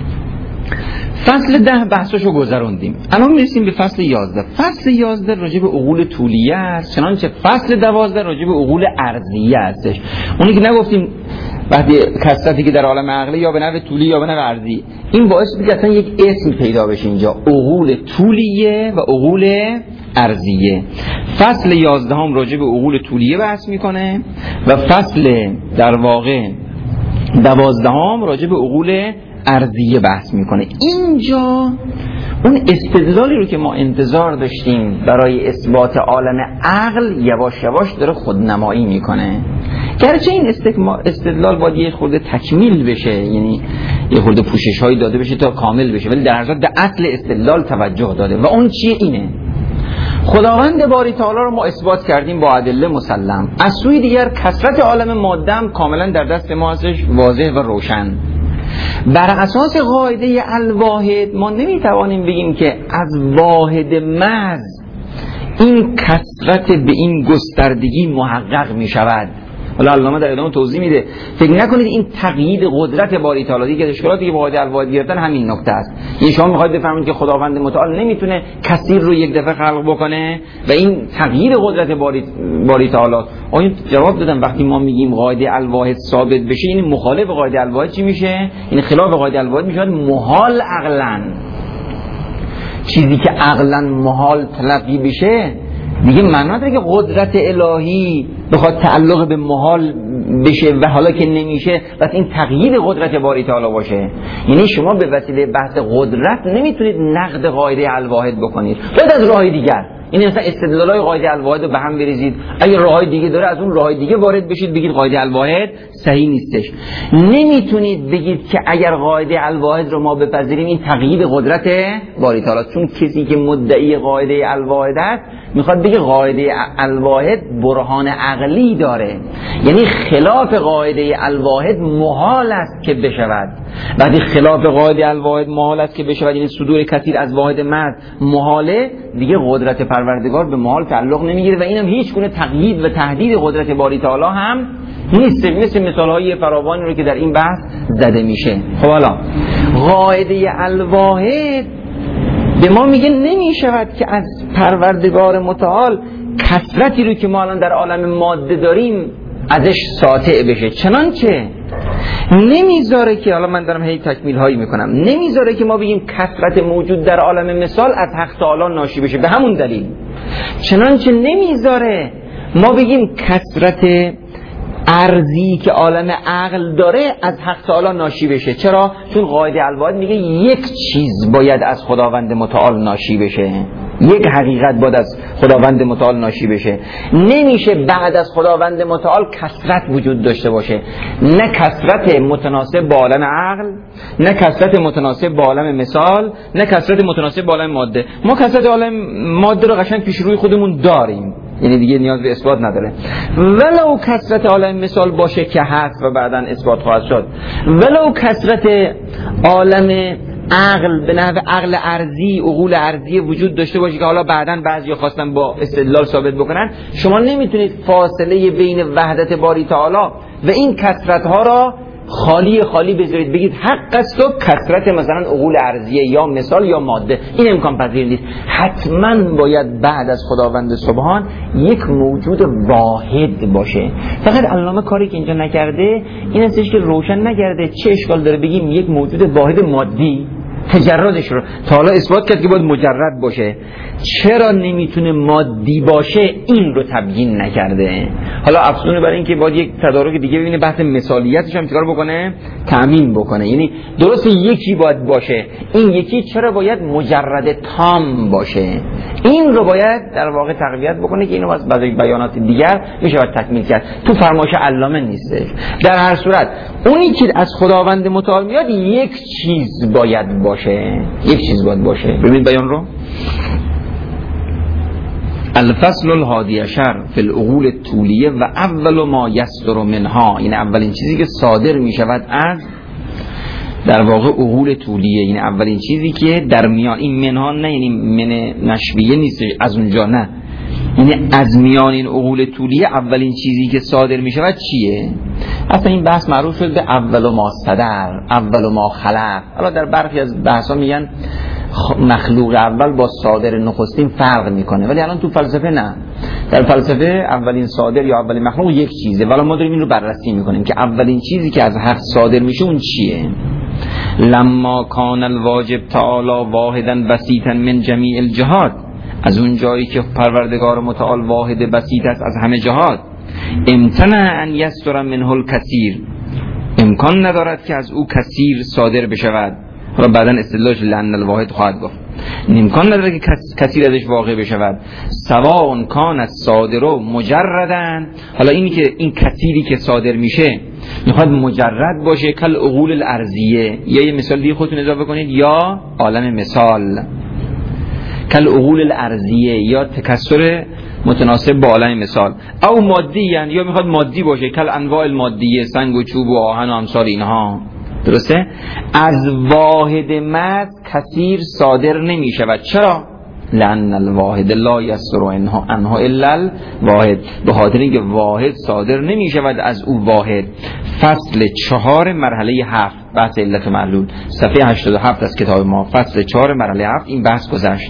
فصل ده بحثشو گذروندیم، الان میرسیم به فصل یازده. فصل یازده راجع به عقول طولیه است، چنانچه فصل دوازده راجع به عقول ارضیه هستش. اونی که نگفتیم وقتی کثرتی که در عالم عقلی یا به نوع طولی یا به نوع ارضی، این باعث میشه اصلا یک اسم پیدا بشه اینجا: عقول طولیه و عقول ارضیه. فصل یازده هم راجع به عقول طولیه بحث میکنه و فصل در واقع دوازده هم راجع به عقول ارضیه بحث میکنه. اینجا اون استدلالی رو که ما انتظار داشتیم برای اثبات عالم عقل یواش یواش داره خودنمایی میکنه. گرچه این استدلال باید یه خورده تکمیل بشه، یعنی یه خورده پوشش هایی داده بشه تا کامل بشه، ولی در حقیقت به اصل استدلال توجه داده و اون چیه؟ اینه: خداوند باری تعالی رو ما اثبات کردیم با ادله مسلم. از سوی دیگر کثرت عالم ماده هم کاملا در دست ما هستش، واضح و روشن. بر اساس قاعده الواحد ما نمیتوانیم بگیم که از واحد محض این کثرت به این گستردگی محقق میشود. حالا علامه در ادامه توضیح میده. فکر نکنید این تقیید قدرت باری تعالی که اشکالاتی که با قاعده الواحد گرفتن همین نکته است. این شما میخواید بفهمید که خداوند متعال نمیتونه کثیر رو یک دفعه خلق بکنه و این تغییر قدرت باری باری تعالی. آیا جواب دادم وقتی ما میگیم قاعده الواحد ثابت بشه، این مخالف قاعده الواحد چی میشه؟ این خلاف قاعده الواحد میشه محال عقلاً. چیزی که عقلاً محال تلقی بشه دیگه معنا داره که قدرت الهی بخواد تعلق به محال بشه و حالا که نمیشه بس این تغییر قدرت باری تعالی باشه. یعنی شما به وسیله بحث قدرت نمیتونید نقد قاعده الواحد بکنید، باید از راه دیگر، یعنی مثلا استدلالای قاعده الواحد رو به هم بریزید، اگه راههای دیگه داره از اون راههای دیگه وارد بشید بگید قاعده الواحد صحیح نیستش. نمیتونید بگید که اگر قاعده الواحد رو ما بپذیریم این تغییر قدرت باری تعالی، چون کسی که مدعی قاعده الواحد است میخواد بگه قاعده الواحد برهان عقلی داره، یعنی خلاف قاعده الواحد محال است که بشود. وقتی خلاف قاعده الواحد محال است که بشود، یعنی صدور کثیر از واحد محض محاله، دیگه قدرت پروردگار به محال تعلق نمیگیره و اینم هیچ گونه تقیید و تهدید قدرت باری تعالی هم نیست، مثل مثالهای فراوانی رو که در این بحث زده میشه. خب حالا قاعده الواحد به ما میگه نمی شود که از پروردگار متعال کثرتی رو که ما الان در عالم ماده داریم ازش ساطع بشه، چنانچه نمیذاره که، حالا من دارم هی تکمیل هایی میکنم، نمیذاره که ما بگیم کثرت موجود در عالم مثال از حق تعالی ناشی بشه. به همون دلیل چنانچه نمیذاره ما بگیم کثرت ارضی که عالم عقل داره از حق تعالی ناشی بشه. چرا؟ چون قاعده الواحد میگه یک چیز باید از خداوند متعال ناشی بشه، یک حقیقت باید از خداوند متعال ناشی بشه. نمیشه بعد از خداوند متعال کثرت وجود داشته باشه، نه کثرت متناسب با عالم عقل، نه کثرت متناسب با عالم مثال، نه کثرت متناسب با عالم ماده. ما کثرت عالم ماده رو قشنگ پیش روی خودمون داریم، یعنی دیگه نیاز به اثبات نداره. ولو کثرت عالم مثال باشه که هست و بعداً اثبات خواهد شد، ولو کثرت عالم عقل به نحو عقل ارضی، عقول ارضی وجود داشته باشه که حالا بعداً بعضیا خواستن با استدلال ثابت بکنن، شما نمیتونید فاصله بین وحدت باری تعالی و این کثرت ها را خالی خالی بذارید بگید حق است و کثرت مثلا عقول ارضیه یا مثال یا ماده، این امکان پذیر نیست. حتما باید بعد از خداوند سبحان یک موجود واحد باشه. فقط علامه کاری که اینجا نکرده این استش که روشن نکرده چه اشکال داره بگیم یک موجود واحد مادی، تجردش رو تا حالا اثبات کرد که باید مجرد باشه، چرا نمیتونه مادی باشه این رو تبیین نکرده. حالا افسونه برای این که باید یک تدارک دیگه ببینه بحث مثالیتش هم چیکار بکنه، تامین بکنه. یعنی درست یکی باید باشه، این یکی چرا باید مجرد تام باشه، این رو باید در واقع تقویت بکنه که اینو از بیانات دیگر میشه باید تکمیل کرد. تو فرمایش علامه نیسته. در هر صورت اونی که از خداوند متعال میاد یک چیز باید باشه، یک چیز باید باشه. ببینید بیان رو. الفصل الحادی عشر فی العقول الطولیه و اول ما یصدر منها، این اولین چیزی که صادر می شود از در واقع عقول طولیه، این اولین چیزی که در میان این منها، نه یعنی من نشویه نیست از اونجا، نه یعنی از میان این عقول طولیه اولین چیزی که صادر می شود چیه؟ اصلا این بحث معروف شد به اول ما صدر، اول ما خلق. حالا در برخی از بحثا میگن مخلوق اول با صادر نخستین فرق میکنه، ولی الان تو فلسفه نه. در فلسفه اولین صادر یا اولین مخلوق یک چیزه، ولی ما داریم این رو بررسی میکنیم که اولین چیزی که از حق صادر میشه اون چیه. لما کان الواجب تعالی واحدا بسیطا من جمیع الجهات، از اون جایی که پروردگار متعال واحد بسیط است از همه جهات، امتنع ان یصدر منه الکثیر، امکان ندارد که از او کثیر صادر بشود. حالا بعداً استدلالش لأن الواحد خواهد گفت، امکان نداره که کثیر ازش واقع بشود. سواء کان الصادر مجرداً، حالا اینی که این کثیری که صادر میشه میخواد مجرد باشه، کل عقول الارضیه، یا یه مثال دیگه خودتون اضافه کنید، یا عالم مثال، کل عقول الارضیه، یا تکثر متناسب با عالم مثال. او مادی، یعنی یا میخواد مادی باشه، کل انواع المادیه، سنگ و چوب و آهن و امثال اینها. درسته؟ از واحد مد کثیر صادر نمی شود. چرا؟ لأن الواحد لا یصدر عنه الا الواحد، به خاطر اینکه واحد صادر نمی شود از او واحد. فصل چهار مرحله هفت، بحث علت و معلول، صفحه هشتاد و هفت از کتاب ما، فصل چهار مرحله هفت این بحث گذشت.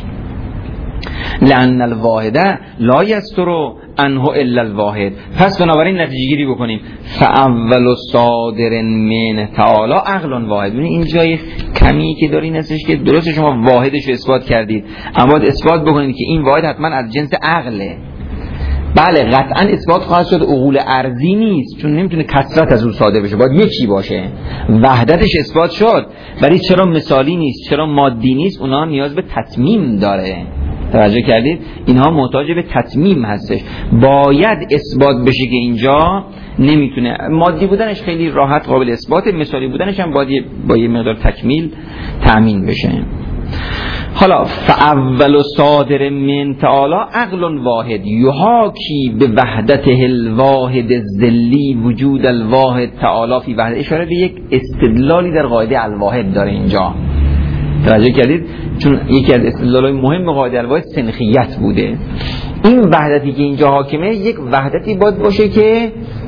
لأن الواحد لا یصدر عنه الا الواحد. پس بنابراین نتیجه گیری بکنیم، فاول صادر من تعالی عقل واحد. ببینید این جای کمی که دارین هستش که درست شما واحدش رو اثبات کردید، اما باید اثبات بکنید که این واحد حتما از جنس عقله. بله قطعا اثبات خواهد شد عقول ارضی نیست، چون نمیتونه کثرت از اون صادر بشه، باید یکی باشه. وحدتش اثبات شد، ولی چرا مثالی نیست، چرا مادی نیست؟ اونها نیاز به تتمیم داره. توجه کردید؟ اینها محتاج به تتمیم هستش، باید اثبات بشه که اینجا نمیتونه. مادی بودنش خیلی راحت قابل اثباته، مثالی بودنش هم باید با یه مقدار تکمیل تأمین بشه. حالا فاول صادر من تعالی عقل واحد یحاکی به وحدت الواحد الذلی وجود الواحد تعالی فی وحدت. اشاره به یک استدلالی در قاعده الواحد داره اینجا. توجه کردید؟ چون یکی از استدلال‌های مهم قاعده الواحد سنخیت بوده. این وحدتی که اینجا حاکمه یک وحدتی باید باشه که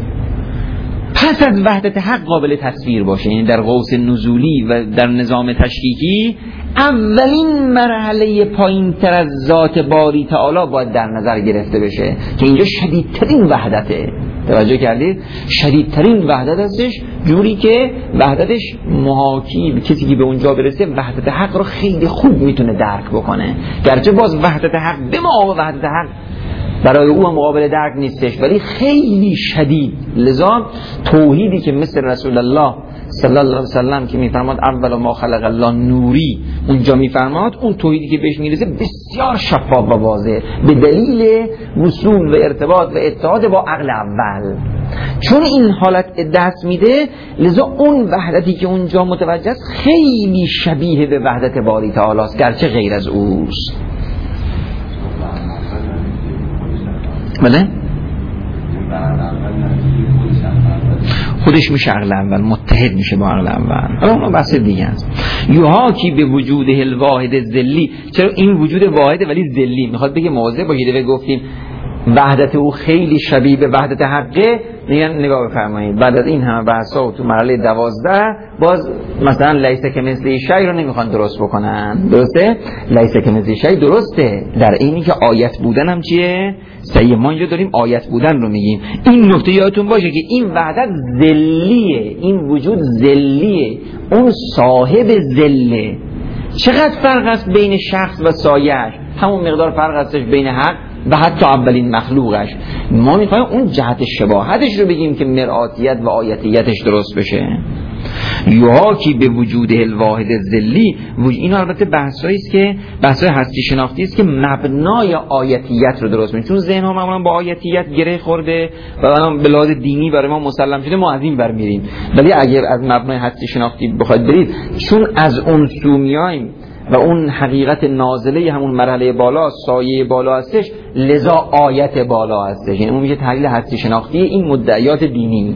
پس از وحدت حق قابل تصویر باشه. یعنی در قوس نزولی و در نظام تشکیکی اولین مرحله پایین تر از ذات باری تعالی باید در نظر گرفته بشه که اینجا شدیدترین وحدته. توجه کردید؟ شدیدترین وحدت هستش، جوری که وحدتش محاکی کسی که به اونجا برسه وحدت حق رو خیلی خوب میتونه درک بکنه، گرچه باز وحدت حق به ما وحدت حق برای او مقابل درک نیستش، ولی خیلی شدید. لذا توحیدی که مثل رسول الله صلی الله علیه وسلم که میفرماد اول ما خلق الله نوری، اونجا میفرماد اون توحیدی که بهش میرسه بسیار شفاف و واضح به دلیل وصول و ارتباط و اتحاد با عقل اول. چون این حالت دست میده، لذا اون وحدتی که اونجا متوجه است خیلی شبیه به وحدت باری تعالی است، گرچه غیر از اوست. بله؟ خودش میشه عقل اول، متحد میشه با عقل اول. حالا اون بحث دیگه است. یحاکی به وجود الواحد ذلی. چرا این وجود واحده ولی ذلی؟ میخواد بگه مواظب باشید و گفتیم وحدت او خیلی شبیه به وحدت حقه، میگن نگاه بفرمایید بعد از این همه بحثا و تو مرحله دوازده باز مثلا لیس کمثله شیء رو نمیخوان درست بکنن. درسته؟ لیس کمثله شیء درسته، در اینی که آیت بودن هم چیه؟ صحیح. ما اینجا داریم آیت بودن رو میگیم. این نکته یادتون باشه که این وحدت ذلیه، این وجود ذلیه، اون صاحب ذله. چقدر فرق است بین شخص و سایه‌اش؟ همون مقدار فرق هستش بین حق و حتی اولین مخلوقش. ما میخوایم اون جهت شباهتش رو بگیم که مرآتیت و آیتیتش درست بشه. یحاکی به وجود الواحد ذلی. این البته بحثایی است که بحثای هستی شناختی است که مبنای آیتیت رو درست می‌کنه. چون ذهن ها معمولا با آیتیت گره خورده و الان به لحاظ دینی برای ما مسلم شده، ما از این بر میریم. ولی اگر از مبنای هستی شناختی بخواید برید، چون از اون سو میایم و اون حقیقت نازله همون مرحله بالا، سایه بالا هستش، لذا آیت بالا هستش. یعنی اون میشه تحلیل هستی شناختی این مدعیات دینی.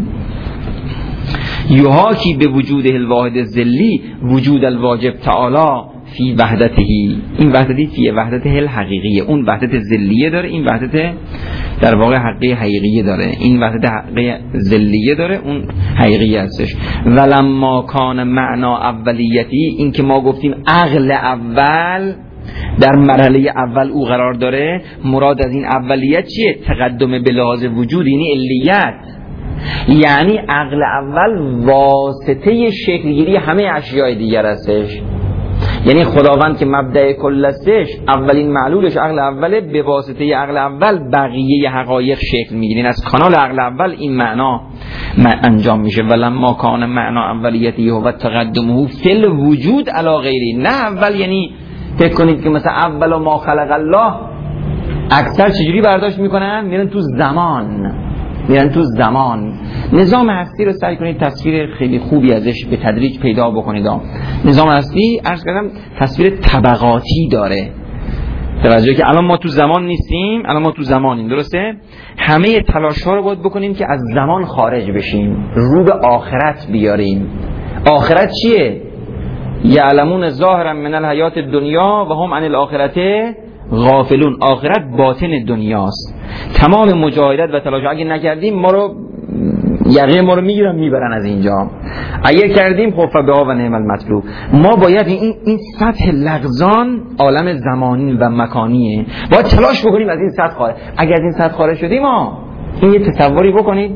یحاکی به وجود الواحد ذلی وجود الواجب تعالی فی وحدتهی. این وحدتی فی وحدته الحقیقیه، اون وحدت ذلیه داره، این وحدت در واقع حقیقی حقیقیه داره. این وحدت حقیقی ذلیه داره، اون حقیقی هستش. ولما کان معنا اولیتی، این که ما گفتیم عقل اول در مرحله اول او قرار داره، مراد از این اولیت چیه؟ تقدم به لحاظ وجود، یعنی علیت. یعنی عقل اول واسطه شکلگیری همه اشیاء دیگر هستش. یعنی خداوند که مبدأ کل هستش، اولین معلولش عقل اوله، به واسطه عقل اول بقیه حقایق شکل میگیرین. از کانال عقل اول این معنا انجام میشه. ولما کان معنا اولیتی و تقدمه فی الوجود علی غیری. نه اول یعنی فکر کنید که مثلا اول ما خلق الله، اکثر چجوری برداشت میکنن؟ میرن تو زمان، میرن تو زمان. نظام هستی رو سعی کنید تصویر خیلی خوبی ازش به تدریج پیدا بکنید. نظام هستی عرض کردم تصویر طبقاتی داره. توجه که الان ما تو زمان نیستیم، الان ما تو زمانیم، درسته؟ همه تلاش ها رو باید بکنیم که از زمان خارج بشیم، رو به آخرت بیاریم. آخرت چیه؟ یعلمون ظاهرا من الحیات الدنیا و هم عن الاخرت غافلون. آخرت باطن دنیاست. تمام مجاهدت و تلاش اگه نکردیم ما رو یقه ما رو میگیرن میبرن از اینجا. اگه کردیم خب فبها و نعم المطلوب. ما باید این این سطح لغزان عالم زمانی و مکانیه، باید تلاش بکنیم از این سطح خارج. اگر از این سطح خارج شدیم ما این یه تصوری بکنید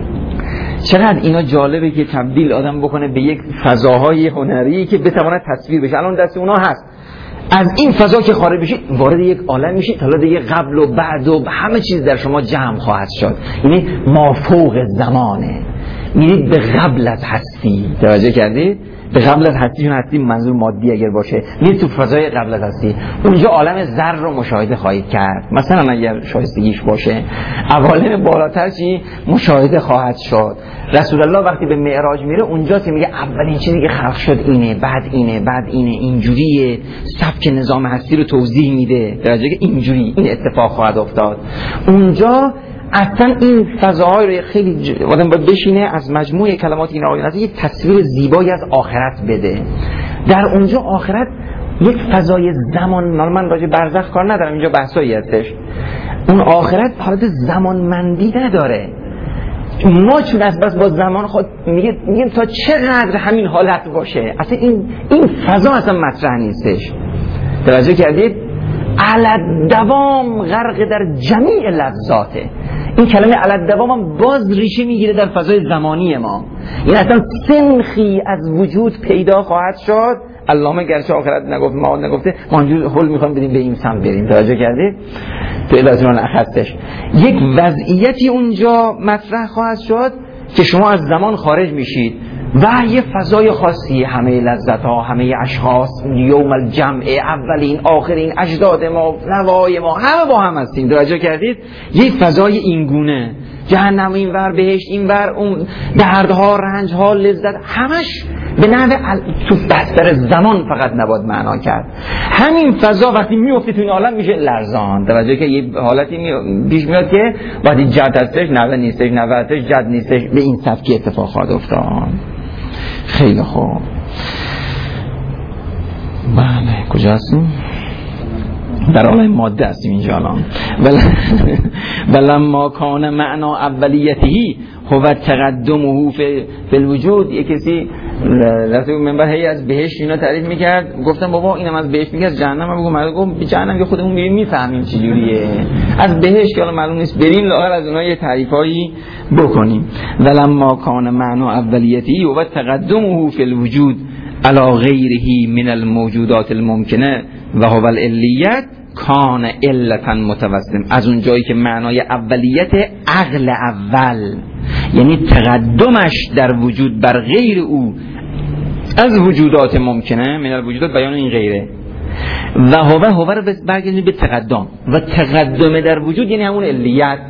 چقدر اینا جالبه که تبدیل آدم بکنه به یک فضاهای هنری که بتواند تصویر بشه. الان دست اونا هست. از این فضا که خارج بشید وارد یک عالم میشید، حالا دیگه قبل و بعد و همه چیز در شما جمع خواهد شد. یعنی ما فوق زمانه، میرید به قبل از هستی. توجه کردید؟ به قبل از هستی، چون هستی منظور مادی اگر باشه، میرید تو فضای قبل از هستی. اونجا عالم ذر رو مشاهده خواهید کرد، مثلا اگر شایستگیش باشه. عوالم بالاتر چی مشاهده خواهد شد. رسول الله وقتی به معراج میره اونجا که میگه اولین چیزی که خلق شد اینه، بعد اینه، بعد اینه، اینجوریه. سبک نظام هستی رو توضیح میده در درجه که اینجوری این اتفاق خواهد افتاد. اونجا اصلا این فضاهای رو خیلی آدم باید بشینه از مجموعه کلمات این آیات یک تصویر زیبایی از آخرت بده. در اونجا آخرت یک فضای زمان، من راجع برزخ کار ندارم، اینجا بحثایی هستش. اون آخرت حالت زمانمندی نداره. ما چون از بس با زمان خود میگه میگیم تا چقدر همین حالت باشه، اصلا این این فضا اصلا مطرح نیستش. توجه کردید؟ علت دوام غرق در جمیع لذاته. این کلمه علت دوام هم باز ریشه میگیره در فضای زمانی ما. این اصلا سنخی از وجود پیدا خواهد شد. علامه گرچه آخرت نگفت، ما نگفته، ما اینجور حل میخوایم بریم به این سمت بریم. توجه کردید؟ تو از اون اخستش یک وضعیتی اونجا مطرح خواهد شد که شما از زمان خارج میشید و یه فضای خاصی، همه لذت ها، همه اشخاص، یوم الجمع، اولین آخرین، اجداد ما، نوای ما، همه با هم هستیم. توجه کردید؟ یک فضای اینگونه، جهنم این ور، بهشت این ور، اون دردها، رنجها، لذت، همش به نحو تو بستر زمان فقط نباید معنا کرد. همین فضا وقتی میفته تو این عالم میشه لرزان. توجه که یه حالتی می... پیش میاد که وقتی جد هستش، نوه نیستش، نوه هستش، جد نیستش، به این سبکی اتفاق خواهد افتاد. خیلی خوب. بله، کجا هستیم؟ در عالم ماده هستیم اینجا الان. ولما کان معنا اولیته هو تقدمه فی الوجود. یک کسی رفته بود منبر هی از بهشت اینا تعریف میکرد، گفتم بابا اینم از بهشت میگه، از جهنم هم بگو. من گفتم جهنم که خودمون میریم میفهمیم چه جوریه، از بهشت که حالا معلوم نیست بریم، لااقل از اونها یه تعریفایی بکنیم. ولما کان معنا اولیته هو تقدمه فی الوجود علی غیره من الموجودات الممکنه و هو العلیت کان علتا متوسم. از اون جایی که معنای اولیت عقل اول، یعنی تقدمش در وجود بر غیر او از وجودات ممکنه، من الوجودات بیان این غیره، و هو هو رو برگردیم به تقدم، و تقدم در وجود یعنی همون علیت.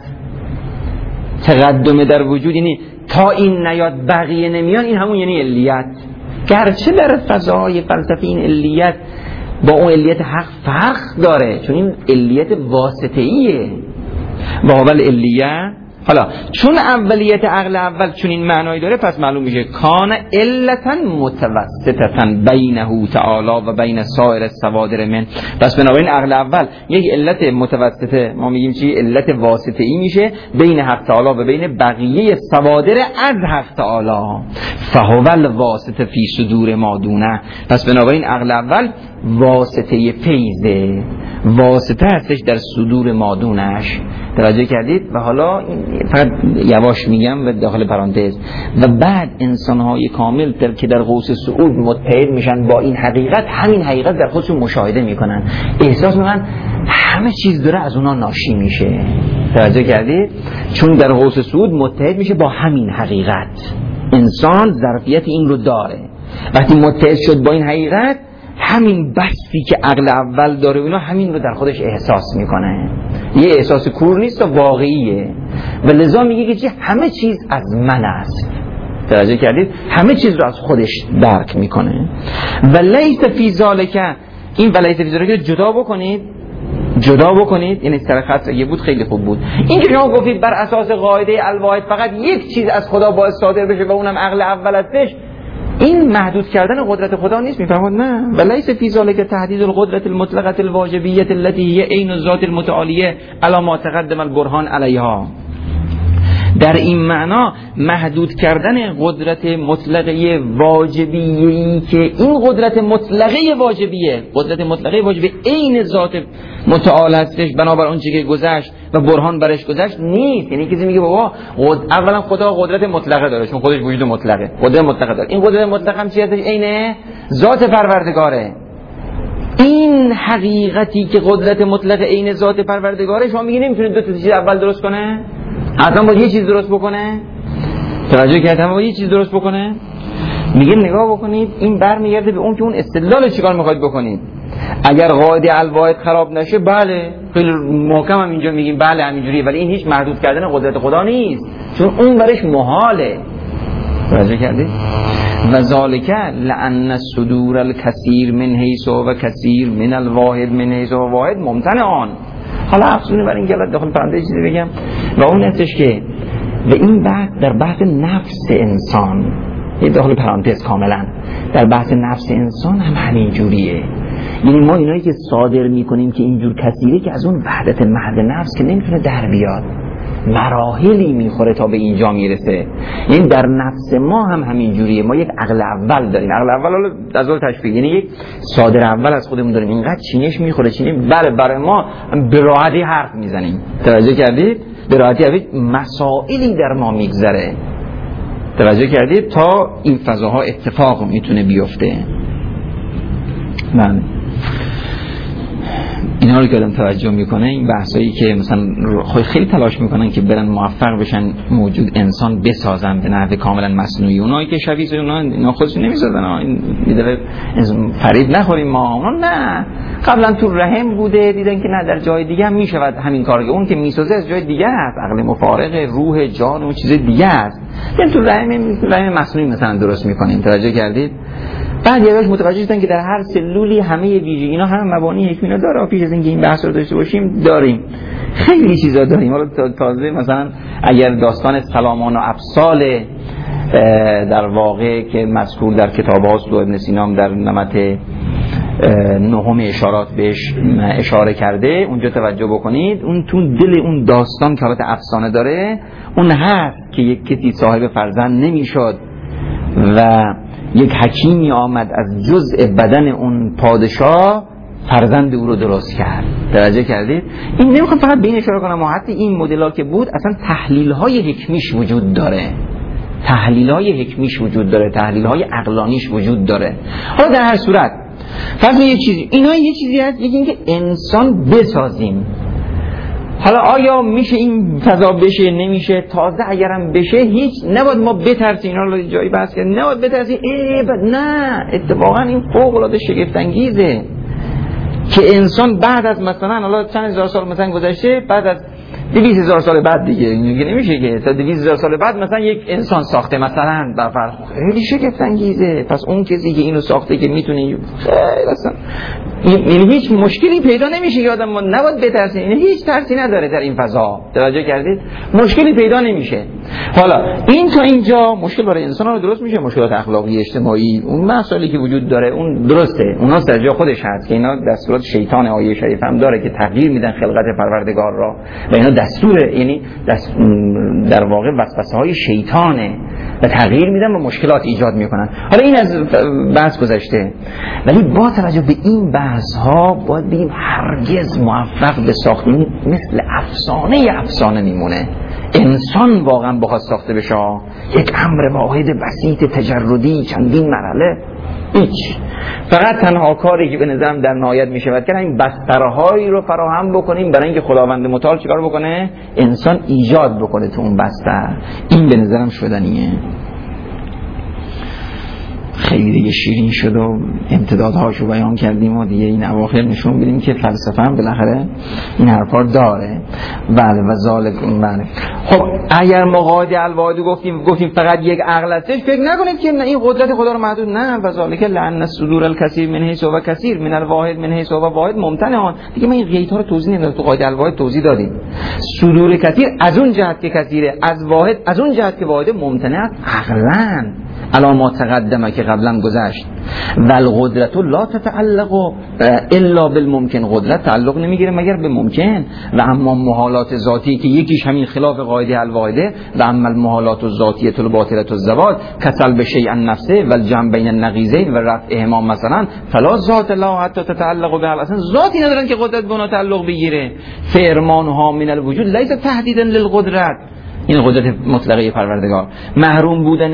تقدم در وجود یعنی تا این نیاد بقیه نمیان، این همون یعنی علیت. گرچه در فضای فلسفی این علیت با اون علیت حق فرق داره، چون این علیت واسطه‌ایه. و هو العلیت، حالا چون اولیت عقل اول چون این معنایی داره، پس معلوم میشه کان علتا متوسطتا بینه تعالی و بین سایر الصوادر من. پس بنابراین عقل اول یک علت متوسطه، ما میگیم چی؟ علت واسطه ای میشه بین حق تعالی و بین بقیه صوادر از حق تعالی. فهو الواسطه فی صدور ما دونه. پس بنابراین عقل اول واسطه فیضه، واسطه هستش در صدور مادونش. توجه کردید؟ و حالا فقط یواش میگم و داخل پرانتز، و بعد انسانهای کامل در که در قوس صعود متحد میشن با این حقیقت، همین حقیقت در خودشون مشاهده میکنن، احساس میکنن همه چیز داره از اونا ناشی میشه. توجه کردید؟ چون در قوس صعود متحد میشه با همین حقیقت. انسان ظرفیت این رو داره. وقتی متحد شد با این حقیقت، همین بستی که عقل اول داره اینا همین رو در خودش احساس میکنه. یه احساس کور نیست و واقعیه، و لذا میگه که چی؟ همه چیز از من است. توجه کردید؟ همه چیز رو از خودش درک میکنه. و لیس فی ذالک، این و لیس فی ذالک جدا بکنید، جدا بکنید، یعنی سر خط یه بود خیلی خوب بود. این که شما گفتید بر اساس قاعده الواحد فقط یک چیز از خدا باید صادر بشه و اونم عقل اول هستش، این محدود کردن قدرت خدا نیست. میفهمید؟ نه. ولیس فی ذلک تحدید القدرت المطلقه الواجبیه التي هي عین الذات المتعالیه علی ما تقدم البرهان علیها. در این معنا محدود کردن قدرت مطلقه واجبیه‌ای که این قدرت مطلقه واجبیه، قدرت مطلقه واجبیه عین ذات متعال هستش بنابر اون چیزی که گذشت و برهان برش گذشت نیست. یعنی کسی میگه بابا اولا خدا قدرت مطلقه داره چون خودش وجود مطلقه، قدرت مطلقه داره. این قدرت مطلقه هم چی هستش؟ عین ذات پروردگاره. این حقیقتی که قدرت مطلقه عین ذات پروردگاره، شما میگی نمیتونه دو تا چیز اول درست کنه؟ حتما باید یه چیز درست بکنه. توجه کردید؟ حتما باید یه چیز درست بکنه. میگه نگاه بکنید، این برمیگرده به اون که اون استدلال چیکار میخواید بکنید. اگر قاعده الواحد خراب نشه، بله خیلی محکم هم اینجا میگیم بله همینجوریه، ولی این هیچ محدود کردن قدرت خدا نیست، چون اون برش محاله. توجه کردید؟ و ذالک لان الصدور الکثیر من حیث و کثیر من الواحد من حیث و واحد ممتنع آن. حالا افسونه برای این گلت داخل پرانتز چیزی بگم، و اون هستش که به این بحث در بحث نفس انسان، یه داخل پرانتز کاملا در بحث نفس انسان هم همین جوریه. یعنی ما اینایی که صادر میکنیم که اینجور کثیره که از اون وحدت محض نفس که نمیتونه در بیاد، مراحلی میخوره تا به اینجا میرسه. یعنی در نفس ما هم همین جوریه. ما یک عقل اول داریم، عقل اول حالا از اول تشبیه، یعنی یک صادر اول از خودمون داریم، اینقدر چینش میخوره چینش بله برای ما به راحتی حرف میزنیم. توجه کردید؟ به راحتی مسائلی در ما میگذره. توجه کردید؟ تا این فضاها اتفاق میتونه بیفته. من اینا رو که آدم توجه میکنه، این بحثایی که مثلا خیلی تلاش میکنن که برن موفق بشن موجود انسان بسازن به نحو کاملا مصنوعی، اونایی که شبیه اونا اینا خودشون نمیسازن. این دیدن فرید نخوریم ما، اونا نه، قبلا تو رحم بوده، دیدن که نه در جای دیگه هم میشود همین کار، که اون که میسازه از جای دیگه هست، عقل مفارق، روح، جان و چیز دیگه هست. یعنی تو رحم رحم مصنوعی مثلا درست میکنیم. توجه کردید؟ بعد یه روز متوجه شدن که در هر سلولی همه ویژگی اینا هم مبانی حکمینا داره. پیش از اینکه این بحث رو داشته باشیم داریم خیلی چیزا داریم. حالا تازه مثلا اگر داستان سلامان و افصال در واقع که مذکور در کتاب هاست و ابن سینا در نمط نهم اشارات بهش اشاره کرده، اونجا توجه بکنید. اون تو دل اون داستان که حالت افسانه داره، اون هست که یک کسی صاحب فرزند نمیشد و یک حکیمی آمد از جزء بدن اون پادشاه فرزند او رو درست کرد. توجه کردید؟ این نمیخوام فقط به این اشاره کنم، حتی این مدل‌ها که بود اصلا تحلیل‌های حکمیش وجود داره، تحلیل‌های حکمیش وجود داره، تحلیل‌های عقلانیش وجود داره. حالا در هر صورت فرض یه چیزی، اینا یه چیزی هست، یکی اینکه انسان بسازیم. حالا آیا میشه این فضا بشه؟ نمیشه. تازه اگرم بشه هیچ نباید ما بترسیم. اینا رو جایی بحث کردیم، نباید بترسیم. ای بد نه، اتفاقا این فوق العاده شگفت انگیزه که انسان بعد از مثلا حالا چند هزار سال مثلا گذشته، بعد از دویست هزار سال بعد دیگه اینجوری نمیشه که تا دویست هزار سال بعد مثلا یک انسان ساخته مثلا بر فرض، خیلی شگفت انگیزه. پس اون کسی که اینو ساخته که میتونه خیلی اصلا این هیچ مشکلی پیدا نمیشه که آدم نباید بترسه، این هیچ ترسی نداره در این فضا. توجه کردید؟ مشکلی پیدا نمیشه. حالا این تا اینجا مشکل برای انسان رو درست میشه، مشکلات اخلاقی اجتماعی اون مسائلی که وجود داره اون درسته، اونا در جای خودش هست که اینا دستورات شیطان آیه شریف هم داره که تغییر میدن خلقت پروردگار را و اینا دستور، یعنی دست در واقع وسوسه‌های شیطانه و تغییر میدن و مشکلات ایجاد میکنن. حالا این از بحث گذشته، ولی با توجه به این بحث ها باید بگیم هرگز موفق به ساختن مثل افسانه افسانه میمونه. انسان واقعا بخواد ساخته بشه یک امر واحد بسیط تجردی چندین مرحله هیچ، فقط تنها کاری که به نظرم در نهایت میشود که این بسترهایی رو فراهم بکنیم برای اینکه خداوند متعال چیکار بکنه؟ انسان ایجاد بکنه تو اون بستر. این به نظرم شدنیه. خیلی دیگه شیرین شد و امتدادهاشو بیان کردیم و دیگه این اواخر نشون بدیم که فلسفه هم بالاخره این حرفا داره. بله و ذالک بله. خب اگر ما قاعده الواحد گفتیم گفتیم فقط یک عقل هستش، فکر نکنید که این قدرت خدا رو محدود، نه. و ذالک لأن الصدور الکثیر من حیث و کثیر من الواحد من حیث و واحد ممتنع. دیگه ما این قیدها رو توضیح نمیدم، تو قاعده الواحد توضیح دادیم. صدور کثیر از اون جهت که کثیره، از واحد از اون جهت که واحد ممتنع است عقلاً. الان ما تقدمه که قبلا گذشت و القدرت لا تتعلق الا بالممکن، قدرت تعلق نمیگیره مگر به ممکن. و اما محالات ذاتی که یکیش همین خلاف قاعده الواحده، و اما المحالات الذاتیه الباطله الزوال کسل به شیء نفسه و الجمع بین النقیضین و رفعهما مثلا فلا ذات لا حتی تتعلق به، اصلا ذاتی ندارن که قدرت به اونها تعلق بگیره. فرمانها من الوجود لیس تهدیدا للقدرت، این قدرت مطلقه پروردگار. محروم بودن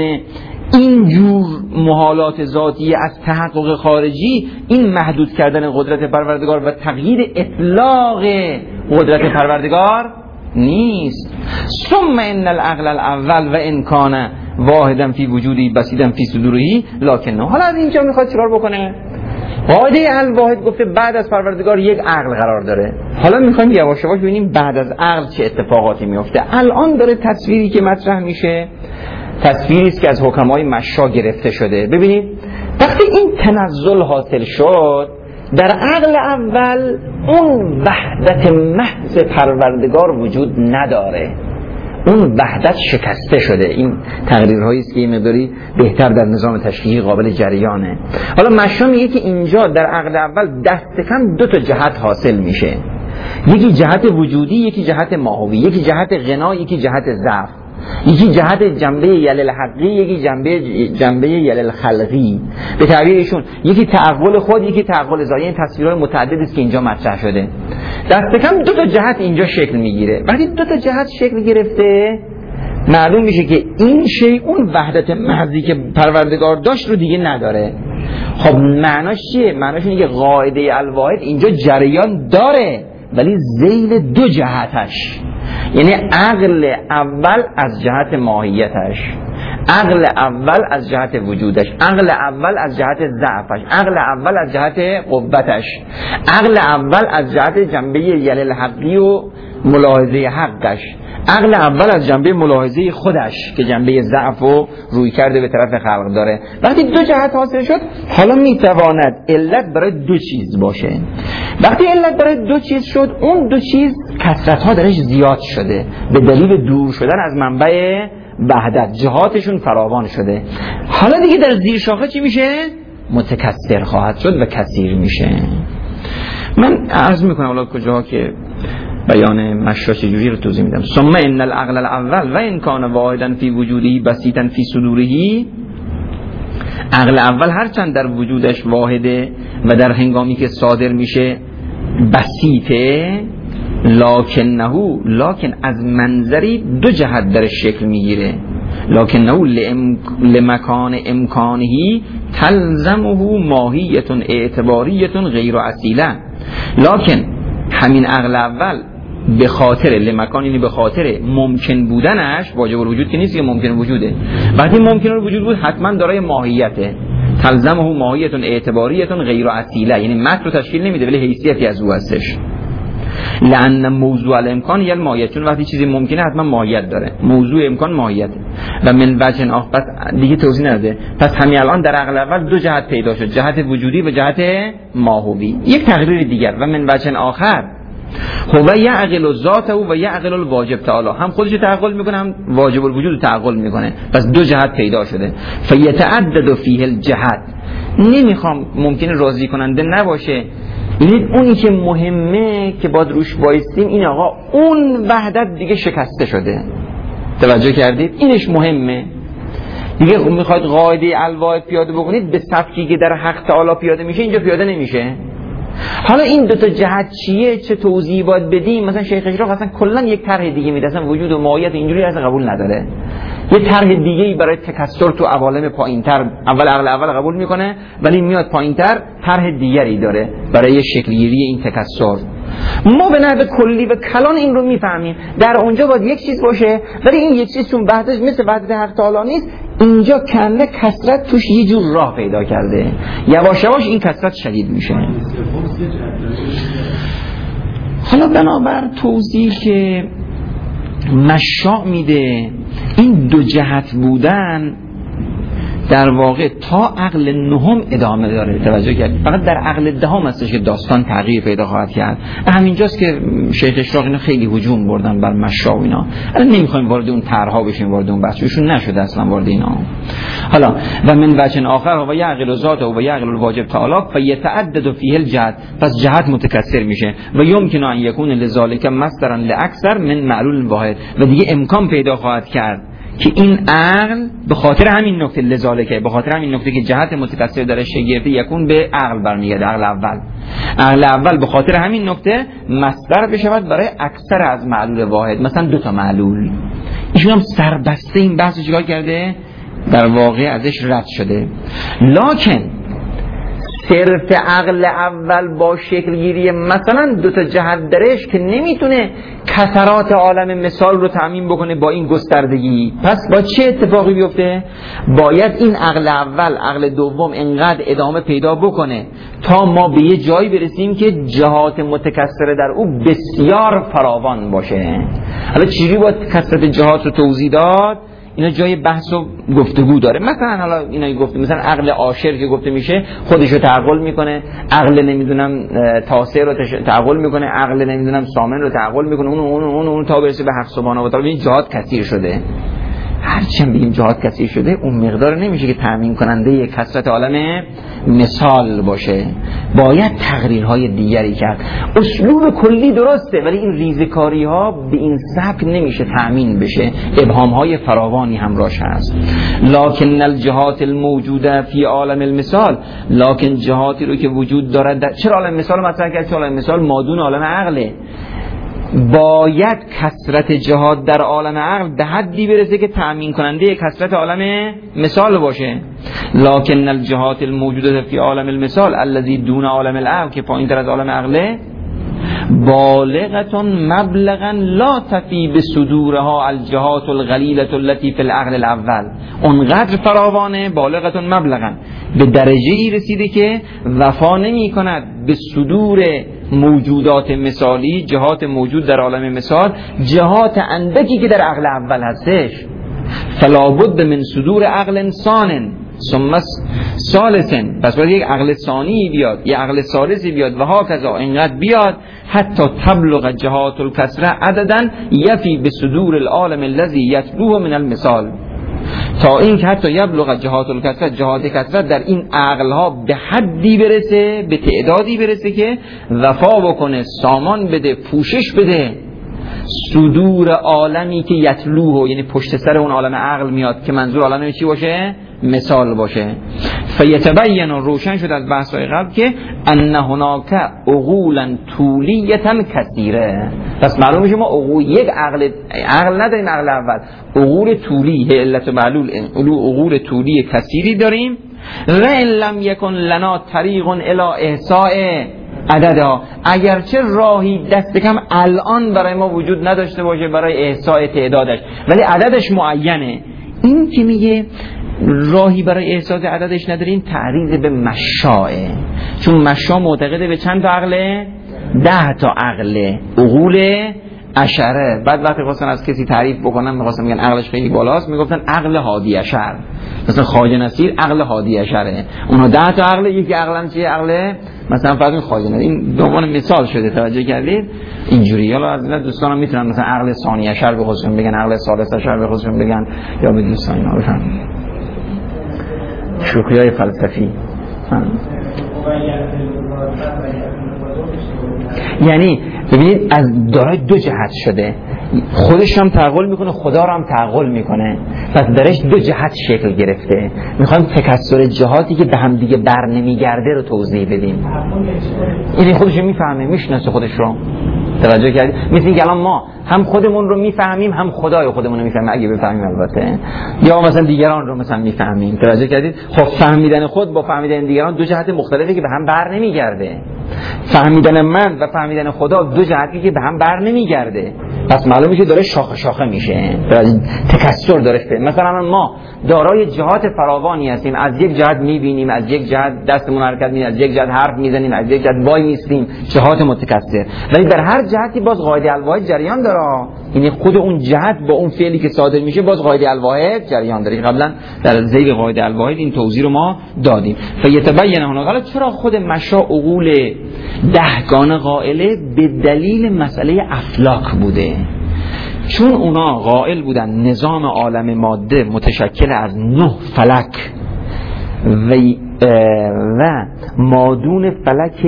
این جور محالات ذاتی از تحقق خارجی، این محدود کردن قدرت پروردگار و تغییر اطلاق قدرت پروردگار نیست. ثم ان العقل الاول و ان کان واحدا فی وجودی بسیطا فی صدوره لکن. حالا از اینجا میخواد چیکار بکنه؟ قاعده الواحد گفته بعد از پروردگار یک عقل قرار داره. حالا میخوایم یواش یواش ببینیم بعد از عقل چه اتفاقاتی میفته. الان داره تصویری که مطرح میشه تصویری است که از حکمای مشا گرفته شده. ببینید وقتی این تنزل حاصل شد در عقل اول اون وحدت محض پروردگار وجود نداره، اون وحدت شکسته شده. این تقریرهایی است که یه مقداری بهتر در نظام تشریعی قابل جریانه. حالا مشا میگه که اینجا در عقل اول دست کم دو تا جهت حاصل میشه، یکی جهت وجودی، یکی جهت ماهوی، یکی جهت غنا، یکی جهت ضعف، یکی جهت جنبه یلل حقی، یکی جنبه جنبه یلل خلقی. به تعبیر ایشون یکی تعقل خود، یکی تعقل ذاتی. این تصویرهای متعددی است که اینجا مطرح شده. دست کم دو تا جهت اینجا شکل میگیره. وقتی دو تا جهت شکل گرفته معلوم میشه که این شی اون وحدت محضی که پروردگار داشت رو دیگه نداره. خب معناش چیه؟ معناش اینه که قاعده الواحد اینجا جریان داره ولی ذیل دو جهتش، یعنی عقل اول از جهت ماهیتش، عقل اول از جهت وجودش، عقل اول از جهت ضعفش، عقل اول از جهت قوتش، عقل اول از جهت جنبه یلل حقی و ملاحظه حقش، عقل اول از جنبه ملاحظه خودش که جنبه ضعف و روی کرده به طرف خلق داره. وقتی دو جهت حاصل شد حالا میتواند علت برای دو چیز باشه. وقتی علت برای دو چیز شد اون دو چیز کثرت ها درش زیاد شده به دلیل دور شدن از منبع وحدت، جهاتشون فراوان شده. حالا دیگه در زیر شاخه چی میشه؟ متکثر خواهد شد و کثیر میشه. من عرض میکنم حالا کجاها که بیان مشا چجوری رو توضیح میدم. ثم ان العقل الاول و ان کان واحدا فی وجوده بسیطا فی صدوره، عقل اول هرچند در وجودش واحده و در هنگامی که صادر میشه بسیطه، لکنه لکن از منظری دو جهت در شکل میگیره. لکنه لمکان امکانهی تلزمه ماهیت اعتباریت غیر اصیله. لکن همین عقل اول به خاطر لمکان، یعنی به خاطر ممکن بودنش، واجب الوجود که نیست، که ممکن وجوده. وقتی ممکن الوجود بود حتما دارای ماهیته. تلزمه ماهیت اعتباریت غیر اصیله، یعنی متن رو تشکیل نمیده ولی حیثیتی از او هستش. لأن موضوع الامکان یا الماهیت، چون وقتی چیزی ممکنه حتما ماهیت داره. موضوع امکان ماهیت و من وجه آخر. پس دیگه توضیح نده. پس همین الان در عقل اول دو جهت پیدا شد، جهت وجودی و جهت ماهوی. یک تقریر دیگر و من وجه آخر هو یعقل ذاته و یعقل الواجب تعالی، هم خودش تعقل میکنه هم واجب الوجود تعقل میکنه. پس دو جهت پیدا شده. فیتعدد فیه الجهت. نمیخوام ممکنه راضی کننده نباشه، یعنی اونی که مهمه که باید روش بایستیم این آقا اون وحدت دیگه شکسته شده. توجه کردید؟ اینش مهمه دیگه. میخواید قاعده الواحد پیاده بکنید به سبکی که در حق تعالی پیاده میشه اینجا پیاده نمیشه. حالا این دو تا جهت چیه، چه توضیحی باید بدیم؟ مثلا شیخ اشراق اصلا کلا یک طرح دیگه میده، اصلا وجود و ماهیت اینجوری اصلا قبول نداره. یه طرح دیگه‌ای برای تکثر تو عوالم پایینتر، اول عقل اول قبول میکنه ولی میاد پایینتر طرح دیگری داره برای شکلگیری این تکثر. ما به نحو کلی و کلان این رو میفهمیم، در اونجا باید یک چیز باشه ولی این یک چیز چون وحدتش مثل وحدت حق تعالی نیست، اینجا کنده کثرت توش یه جور راه پیدا کرده، یواش یواش این کثرت شدید میشه. حالا بنابر توضیح که مشاع میده، این دو جهت بودن در واقع تا عقل نهم ادامه داره. توجه کردید؟ فقط در عقل دهم هستش که داستان تغییر پیدا خواهد کرد. همینجاست که شیخ اشراق اینا خیلی هجوم بردن بر مشاع اینا. الان نمیخوایم وارد اون طرح‌ها بشیم، وارد اون بحث ایشون نشده اصلا وارد اینا. حالا و من وجه آخر و یعقل ذاته و یعقل الواجب تعالی فیتعدد فیه الجهت، پس جهت متکثر میشه و یمکن ان یکون لذالک مصدرا لاکثر من معلول واحد، و دیگه امکان پیدا خواهد کرد که این عقل به خاطر همین نکته لذالکه، به خاطر همین نکته که جهت متکثر داره شگرفی یکون به عقل برمیگرده. عقل اول عقل اول به خاطر همین نکته مصدر بشود برای اکثر از معلول واحد، مثلا دو تا معلول. ایشون هم سربسته این بحثو چیکار کرده؟ در واقع ازش رد شده. لکن صرف عقل اول با شکل گیری مثلا دو تا جهت درش که نمیتونه کثرات عالم مثال رو تأمین بکنه با این گستردگی، پس با چه اتفاقی بیفته؟ باید این عقل اول عقل دوم انقدر ادامه پیدا بکنه تا ما به یه جایی برسیم که جهات متکثره در او بسیار فراوان باشه. حالا چجوری باید کثرت جهات رو توضیح داد؟ اینا جای بحث و گفتگو داره. مثلا حالا اینا گفته، مثلا عقل عاشر که گفته میشه خودش رو تعقل میکنه، عقل نمیدونم تاسع رو تعقل میکنه، عقل نمیدونم سامن رو تعقل میکنه، اون اون اون اون تا برسه به حق سبحانه و تعالی. این جهات کثیر شده. هرچند بگیم جهات کثیر شده اون مقدار نمیشه که تامین کننده کثرت عالم مثال باشه، باید تقریرهای دیگری کرد. اسلوب کلی درسته ولی این ریزکاری ها به این سبک نمیشه تامین بشه، ابهام های فراوانی همراهش هست. لکن الجهات الموجوده فی عالم المثال، لکن جهاتی رو که وجود دارد در... چرا عالم مثال مطرح کرد؟ چرا عالم مثال مادون عالم عقله. باید کثرت جهات در عالم عقل به حدی برسه که تأمین کننده کثرت عالم مثال باشه. لکن الجهات الموجوده فی عالم المثال الذی دون عالم العقل، که پایین تر از عالم عقله، بالغتون مبلغا لا تفی بصدورها الجهات القلیلة التي فی العقل الاول. اونقدر فراوانه، بالغتون مبلغا، به درجه ای رسیده که وفا نمی کند به صدور موجودات مثالی، جهات موجود در عالم مثال، جهات اندکی که در عقل اول هستش. فلا بد من صدور عقل انسان ثم ثالثن، پس باید یک عقل ثانی بیاد، یک عقل ثالثی بیاد و ها کذا اینقدر بیاد حتی تبلغ جهات الکثره عددا یفی به صدور العالم الذی یتلوه من المثال. تا این که حتی یبلغ جهات الکثرت، جهات کثرت در این عقلها به حدی برسه، به تعدادی برسه که وفا بکنه، سامان بده، پوشش بده صدور عالمی که یتلوه، یعنی پشت سر اون عالم عقل میاد، که منظور عالم چی باشه؟ مثال باشه. فیتبین، روشن شد از بحث‌های قبل که ان هناک عقولا طولیتا کثیره. پس معلوم میشه ما عقول یک عقل عقل نداریم، عقل اول عقول طولی، علت و معلول، عقول طولی کثیری داریم. و ان لم یکن لنا طریق الی احصاء عددا، اگرچه راهی دست کم الان برای ما وجود نداشته باشه برای احصاء تعدادش، ولی عددش معینه. این که میگه راهی برای احساس عددش نداریم، تعریض به مشاعه، چون مشا معتقده به چند تا عقله؟ ده تا عقله، عقول عشره. بعد وقتی خواستن از کسی تعریف بکنن میخواستن میگن عقلش خیلی بالاست، میگفتن عقل هادی عشر. مثلا خواجه نصیر عقل هادی عشره، اونها ده تا عقله، یکی عقلن چیه؟ عقل مثلا فرض خواجه نصیر. این دوباره مثال شده، توجه کردید؟ اینجوری. حالا از این دوستانم میتونن مثلا عقل ثانی عشر به خودشون بگن، عقل ثالث عشر به خودشون بگن، یا به دوستان اینا بشن شوخی‌های فلسفی. یعنی ببینید از دارای دو جهت شده، خودش هم تعقل میکنه، خدا رو هم تعقل میکنه، پس درش دو جهت شکل گرفته. میخوایم تکثر جهاتی که به هم دیگه بر نمیگرده رو توضیح بدیم. این خودش میفهمه، میشناسه خودش رو. توجه کردید؟ مثل اینکه الان ما هم خودمون رو میفهمیم، هم خدای خودمون رو میفهمیم اگه بفهمیم البته، یا مثلا دیگران رو مثلا میفهمیم. توجه کردید؟ خب فهمیدن خود با فهمیدن دیگران دو جهت مختلفه که به هم بر نمیگرده. فهمیدن من و فهمیدن خدا دو جهتی که به هم بر نمیگرده، پس معلوم میشه داره شاخه شاخه میشه، تکثر داره. مثلا ما دارای جهات فراوانی هستیم، از یک جهت میبینیم، از یک جهت دستمون حرکت میکنه، از یک جهت حرف میزنیم، از یک جهت وای میستیم، جهات متکثر. ولی در هر جهتی باز قاعده الواحد جریان داره، یعنی خود اون جهت با اون فعلی که صادر میشه باز قاعده الواحد جریان داره. قبلا در ذیل قاعده الواحد این توضیح رو ما دادیم. فیتبین هنا، حالا چرا خود مشا عقول دهگانه قائله؟ به دلیل مسئله افلاک بوده، چون اونا قائل بودن نظام عالم ماده متشکل از نه فلک و, و مادون فلک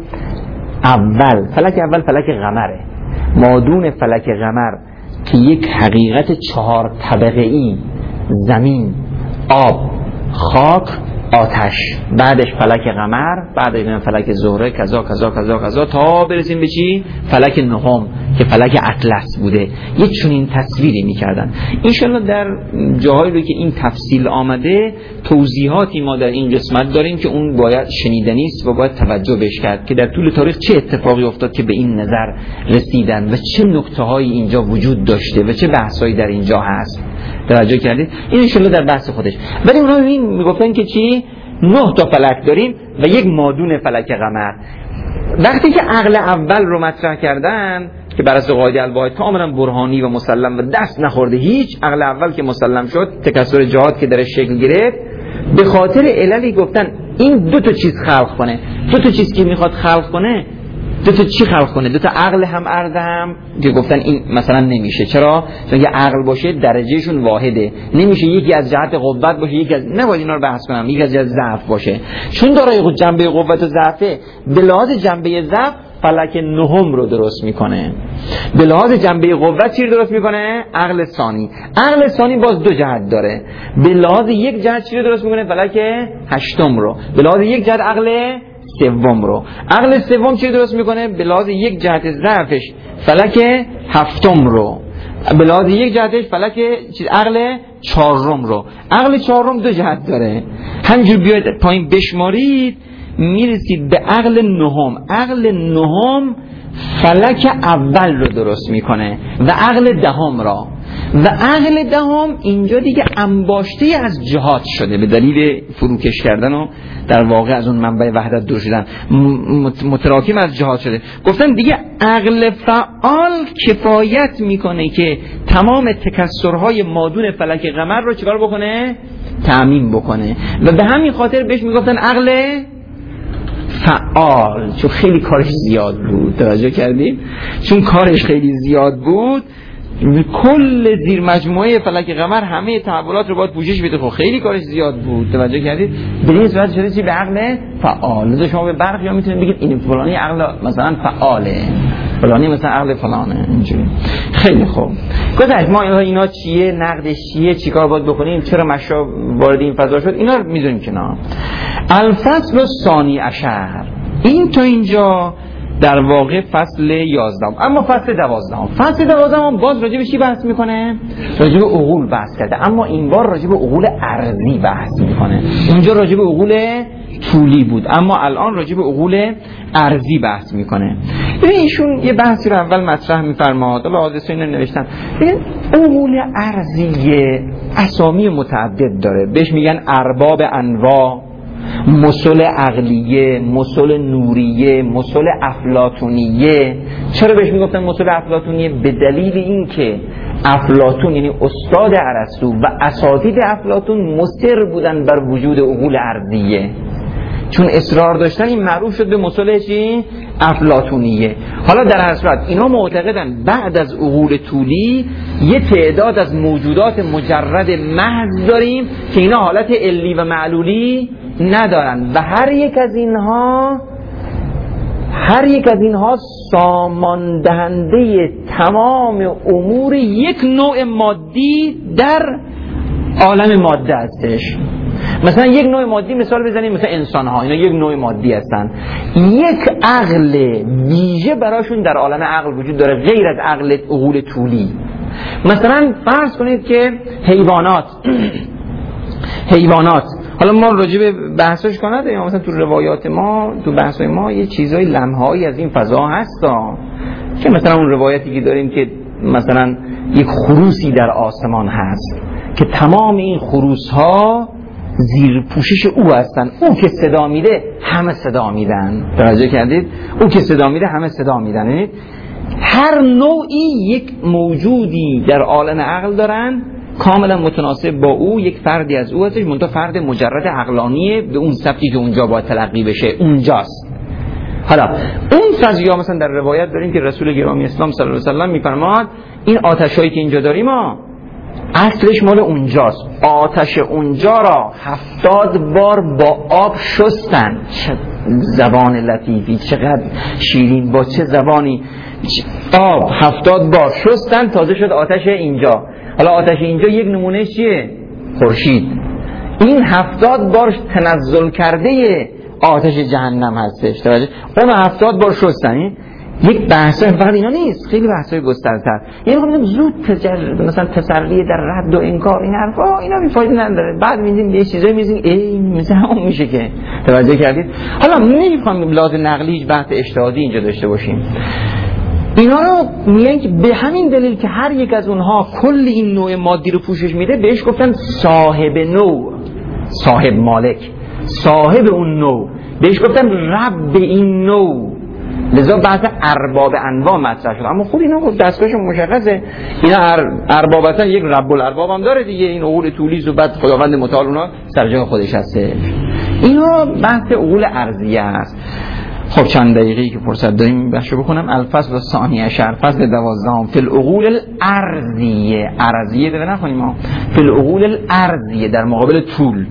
اول، فلک اول فلک قمره، مادون فلک قمر که یک حقیقت چهار طبقه ای، زمین، آب، خاک، آتش، بعدش فلک قمر، بعدش فلک زهره، کذا کذا کذا کذا تا برسیم به چی؟ فلک نهم که فلک اطلس بوده. یه چنین تصویری میکردن. انشالله در جاهایی رو که این تفصیل آمده توضیحاتی ما در این قسمت داریم که اون باید شنیدنی است و باید توجه بهش کرد که در طول تاریخ چه اتفاقی افتاد که به این نظر رسیدن و چه نکته‌هایی اینجا وجود داشته و چه بحثایی در اینجا هست. توجه کردید؟ این انشالله در بحث خودش. ولی اونا این میگفتن که چی؟ نه تا فلک داریم و یک مادون فلک قمر. وقتی که عقل اول رو مطرح کردن که بر اساس قاعده الواحد کاملا برهانی و مسلم و دست نخورده، هیچ عقل اول که مسلم شد، تکثر جهات که درش شکل گرفت، به خاطر عللی گفتن این دو تا چیز خلق کنه. دو تا چیز که میخواد خلق کنه، دو تا چی خلق کنه؟ دو تا عقل هم ارده هم که گفتن این مثلا نمیشه. چرا؟ چون یه عقل باشه درجهشون واحده، نمیشه یکی از جهت قوت باشه یکی از، نباید اینا رو بحث کنم، یکی از جهت ضعف باشه. چون دارای جنبه قوت و ضعفه، به لحاظ جنبه ضعف فلک نهم رو درست میکنه، به لحاظ جنبه قوت چی رو درست میکنه؟ عقل ثانی. عقل ثانی باز دو جهت داره، به لحاظ یک جهت چی رو درست میکنه؟ فلک هشتم رو، به لحاظ یک جهت عقل سوم رو. عقل سوم چی درست میکنه؟ به لحاظ یک جهت ضعفش فلک هفتم رو، به لحاظ یک جهتش فلک چیز عقل چهارم رو. عقل چهارم دو جهت داره. همینجور بیاید پایین بشمارید میرسید به عقل نهم. عقل نهم فلک اول رو درست میکنه و عقل دهم را، و عقل دهم اینجا دیگه انباشته از جهات شده به دلیل فروکش کردن و در واقع از اون منبع وحدت دور شدن، متراکم از جهات شده. گفتن دیگه عقل فعال کفایت میکنه که تمام تکثرهای مادون فلک قمر رو چیکار بکنه؟ تأمین بکنه. و به همین خاطر بهش میگفتن عقل فعال، چون خیلی کارش زیاد بود. توجه کردیم؟ چون کارش خیلی زیاد بود کل زیر مجموعه فلک قمر همه تحولات رو باید پوشش بده. خب خیلی کارش زیاد بود، توجه کردید؟ به این صورت شده چی؟ به عقل فعال. لذا شما به برق یا میتونید بگید این فلانی عقل مثلا فعاله، فلانی مثلا عقل فلانه، اینجوری. خیلی خوب گذشت. ما اینا چیه، نقدش چیه، چیکار باید بکنیم، چرا مشا وارد این فضا شد، اینا رو میذاریم کنار. الفصل الثانی عشر، این تا اینجا در واقع فصل یازدهم. اما فصل دوازدهم، فصل دوازدهم باز راجع به چی بحث میکنه؟ راجع به عقول بحث کرده، اما این بار راجع به عقول ارضی بحث میکنه. اونجا راجع به عقول طولی بود، اما الان راجع به عقول ارضی بحث میکنه. ببین ایشون یه بحثی رو اول مطرح میفرماد، حالا حادثه اینو نوشتم. ببین عقول ارضی اسامی متعدد داره، بهش میگن ارباب انواع، مسل عقلیه، مسل نوریه، مسل افلاطونیه. چرا بهش میگفتن مسل افلاطونیه؟ به دلیل اینکه افلاطون یعنی استاد ارسطو و اساتید افلاطون مصر بودن بر وجود عقول ارضیه، چون اصرار داشتن این معروف شد به مسل چی؟ افلاطونیه. حالا در هر صورت اینا معتقدن بعد از عقول طولی یه تعداد از موجودات مجرد محض داریم که اینا حالت علی و معلولی ندارن و هر یک از اینها هر یک از اینها سامان دهنده تمام امور یک نوع مادی در عالم ماده هستش. مثلا یک نوع مادی مثال بزنیم، مثلا انسان ها، اینا یک نوع مادی هستن، یک عقل ویژه براشون در عالم عقل وجود داره غیر از عقل عقول طولی. مثلا فرض کنید که حیوانات حیوانات حالا ما راجع به بحثش کنه یا مثلا تو روایات ما، تو بحثای ما یه چیزای لمحه‌ای از این فضا هستا که مثلا اون روایتی که داریم که مثلا یک خروسی در آسمان هست که تمام این خروس‌ها زیر پوشش او هستن، او که صدا میده همه صدا میدن. توجه کردید؟ او که صدا میده همه صدا میدن. یعنی هر نوعی یک موجودی در عالم عقل دارن کاملا متناسب با او، یک فردی از او هستش، منتها فرد مجرد عقلانیه به اون سبکی که اونجا باید تلقی بشه اونجاست. حالا اون فضیا مثلا در روایت داریم که رسول گرامی اسلام صلی الله علیه و سلم میفرماد این آتشایی که اینجا داریم ما اصلش مال اونجاست. آتش اونجا را هفتاد بار با آب شستن. چه زبان لطیفی، چقدر شیرین، با چه زبانی. آب هفتاد بار شستن تازه شد آتش اینجا. حالا آتش اینجا یک نمونه چیه؟ خورشید. این هفتاد بار تنزل کرده آتش جهنم هستش. توجه؟ اون هفتاد بار شستن. یک بحث فقط اینا نیست، خیلی بحثای گسترتر. یعنی خب زود تجربه مثلا تسری در رد و انکار این حرفا اینا بی‌فایده نداره. بعد می‌بینیم یه چیزایی می‌بینیم ای مثلا اون میشه که توجه کردید. حالا نمی‌خوام لازم نقلی هیچ بحث اجتهادی اینجا داشته باشیم. اینا رو میگن که به همین دلیل که هر یک از اونها کل این نوع مادی رو پوشش میده بهش گفتن صاحب نوع، صاحب مالک، صاحب اون نوع، بهش گفتن رب این نوع. لذا بعض ارباب انواع مطرح شد. اما خود اینا دستگاهشون مشخصه، اینا اربابتا یک رب الارباب هم داره دیگه، این عقول طولی و بعد خداوند متعال اونا سر جای خودش هسته. اینا بحث عقول ارضیه است. خب چند دقیقه‌ای که فرصت داریم بحثو بکنم. الفصل الثانی عشر، فصل دوازدهم، فی العقول الارضیه. ارضیه دیگه نخونیم ما. فی العقول الارضیه در مقابل طول.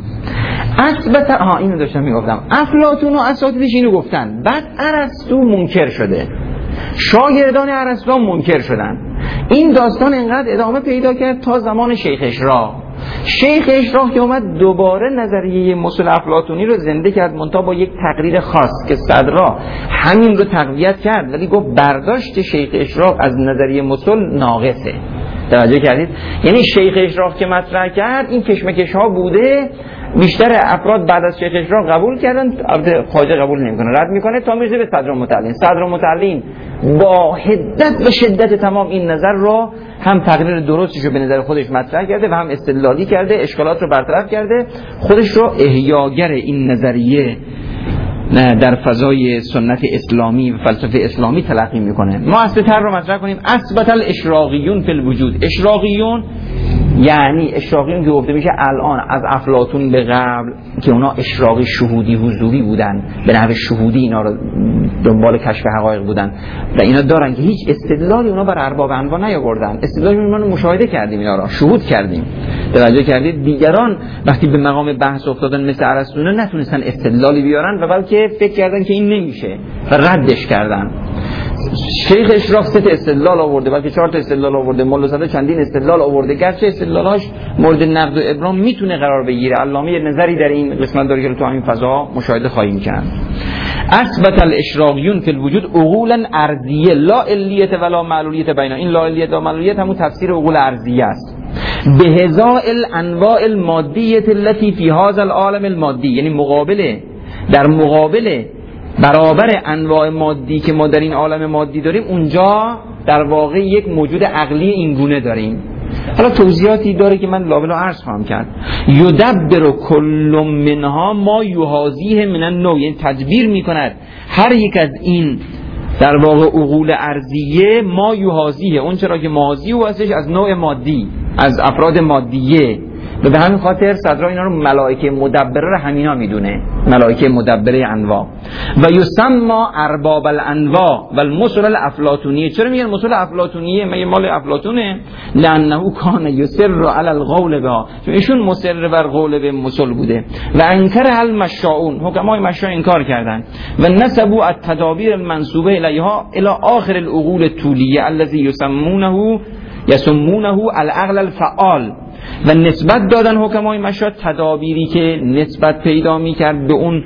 اثبت ها اینو داشتم میگفتم. افلاطون و اساتیدش اینو گفتن. بعد ارسطو منکر شده. شاگردان ارسطو منکر شدن. این داستان انقدر ادامه پیدا کرد تا زمان شیخ اشراق. شیخ اشراق که اومد دوباره نظریه مسل افلاطونی رو زنده کرد، منتها با یک تقریر خاص که صدرا همین رو تقویت کرد، ولی گفت برداشت شیخ اشراق از نظریه مسل ناقصه. توجه کردید؟ یعنی شیخ اشراق که مطرح کرد این کشمکش ها بوده، بیشتر افراد بعد از شیخ اشراق قبول کردن، البته خواجه قبول نمیکنه، رد میکنه تا میرسه به صدرالمتعلین. صدرالمتعلین با حدت و شدت تمام این نظر رو هم تقریر درستش رو به نظر خودش مطرح کرده و هم استدلالی کرده، اشکالات رو برطرف کرده، خودش رو احیاگر این نظریه در فضای سنت اسلامی و فلسفه اسلامی تلقی میکنه. ما اصل تر رو مطرح کنیم. اثبت الاشراقیون فی الوجود. اشراقیون یعنی اشراقیون که گفته میشه الان از افلاطون به قبل که اونا اشراقی شهودی حضوری بودن، به نحو شهودی اینا رو دنبال کشف حقایق بودن و اینا دارن که هیچ استدلالی اونا بر ارباب انواع نیاوردن. استدلالشون رو مشاهده کردیم، اینا رو شهود کردیم. توجه کردید دیگران وقتی به مقام بحث افتادن مثل ارسطو نتونستن استدلالی بیارن و بلکه فکر کردن که این نمیشه و ردش کردن. شیخ اشراق سه تا استدلال آورده، بلکه چهار تا استدلال آورده، مولا صدر چندین استدلال آورده، گرچه استدلالاش مورد نقد و ابرام میتونه قرار بگیره. علامه یه نظری در این قسمت داره که تو همین فضا مشاهده خواهیم کرد. اثبت الاشراقیون فی الوجود عقولا ارضیه لا علیت ولا معلولیت بینا. این لا علیت و معلولیت همون تفسیر عقول ارضیه است. بهزاء الانواع المادیه التي فی هذا العالم المادی، یعنی مقابله در مقابل برابر انواع مادی که ما در این عالم مادی داریم، اونجا در واقع یک موجود عقلی اینگونه داریم. حالا توضیحاتی داره که من لابلا عرض خواهم کرد. یدبر کل منها ما یحاذیه من النوع، یعنی تدبیر میکند هر یک از این در واقع عقول ارضیه ما یحاذیه، اون چرا که محاذی او هستش از نوع مادی، از افراد مادیه. و به همین خاطر صدرا اینا رو ملائکه مدبره رو همینا میدونه، ملائکه مدبره انواع. و یسمى ارباب الانواع و المثل الافلاطونیه. چرا میگن مثل افلاطونیه؟ مگه مال افلاطونه؟ لانه کان یسر علی القول بها، چون ایشون مصر بر قول به مثل بوده. و انکر المشاؤون، حکمای مشاء انکار کردن. و نسبوا التدابیر المنسوبه الیها الی آخر العقول الطولیه الذی یسمونه یسمونه العقل الفعال، و نسبت دادن حکمای مشاء تدابیری که نسبت پیدا میکرد به اون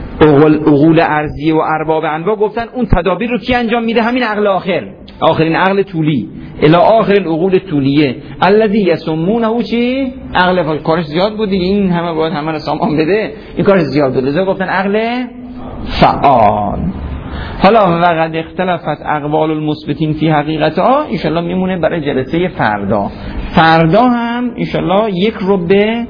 عقول ارضیه و ارباب انواع. گفتن اون تدابیر رو کی انجام میده؟ همین عقل آخر، آخرین عقل طولی، الی آخر العقول طولیه الذی یسمونه چی؟ عقل. کارش زیاد بود دیگه، این همه باید همه رو سامان بده، این کارش زیاد بود، لذا گفتن عقل فعال. حالا وقد اختلفت اقوال المثبتین فی حقیقتها، ان شاء الله میمونه برای جلسه فردا. فردا هم ان شاء الله یک رو به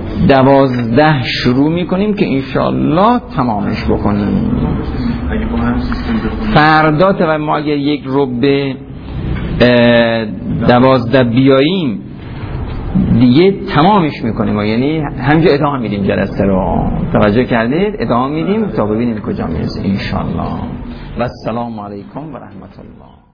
دوازده شروع میکنیم که ان شاء الله تمامش بکنیم. فردا تا ما اگر یک رو به دوازده بیاییم دیگه تمامش میکنیم، یعنی همینجا ادامه میدیم جلسه رو. توجه کردید؟ ادامه میدیم تا ببینیم کجا میرسه ان شاء الله. و السلام علیکم و رحمت الله.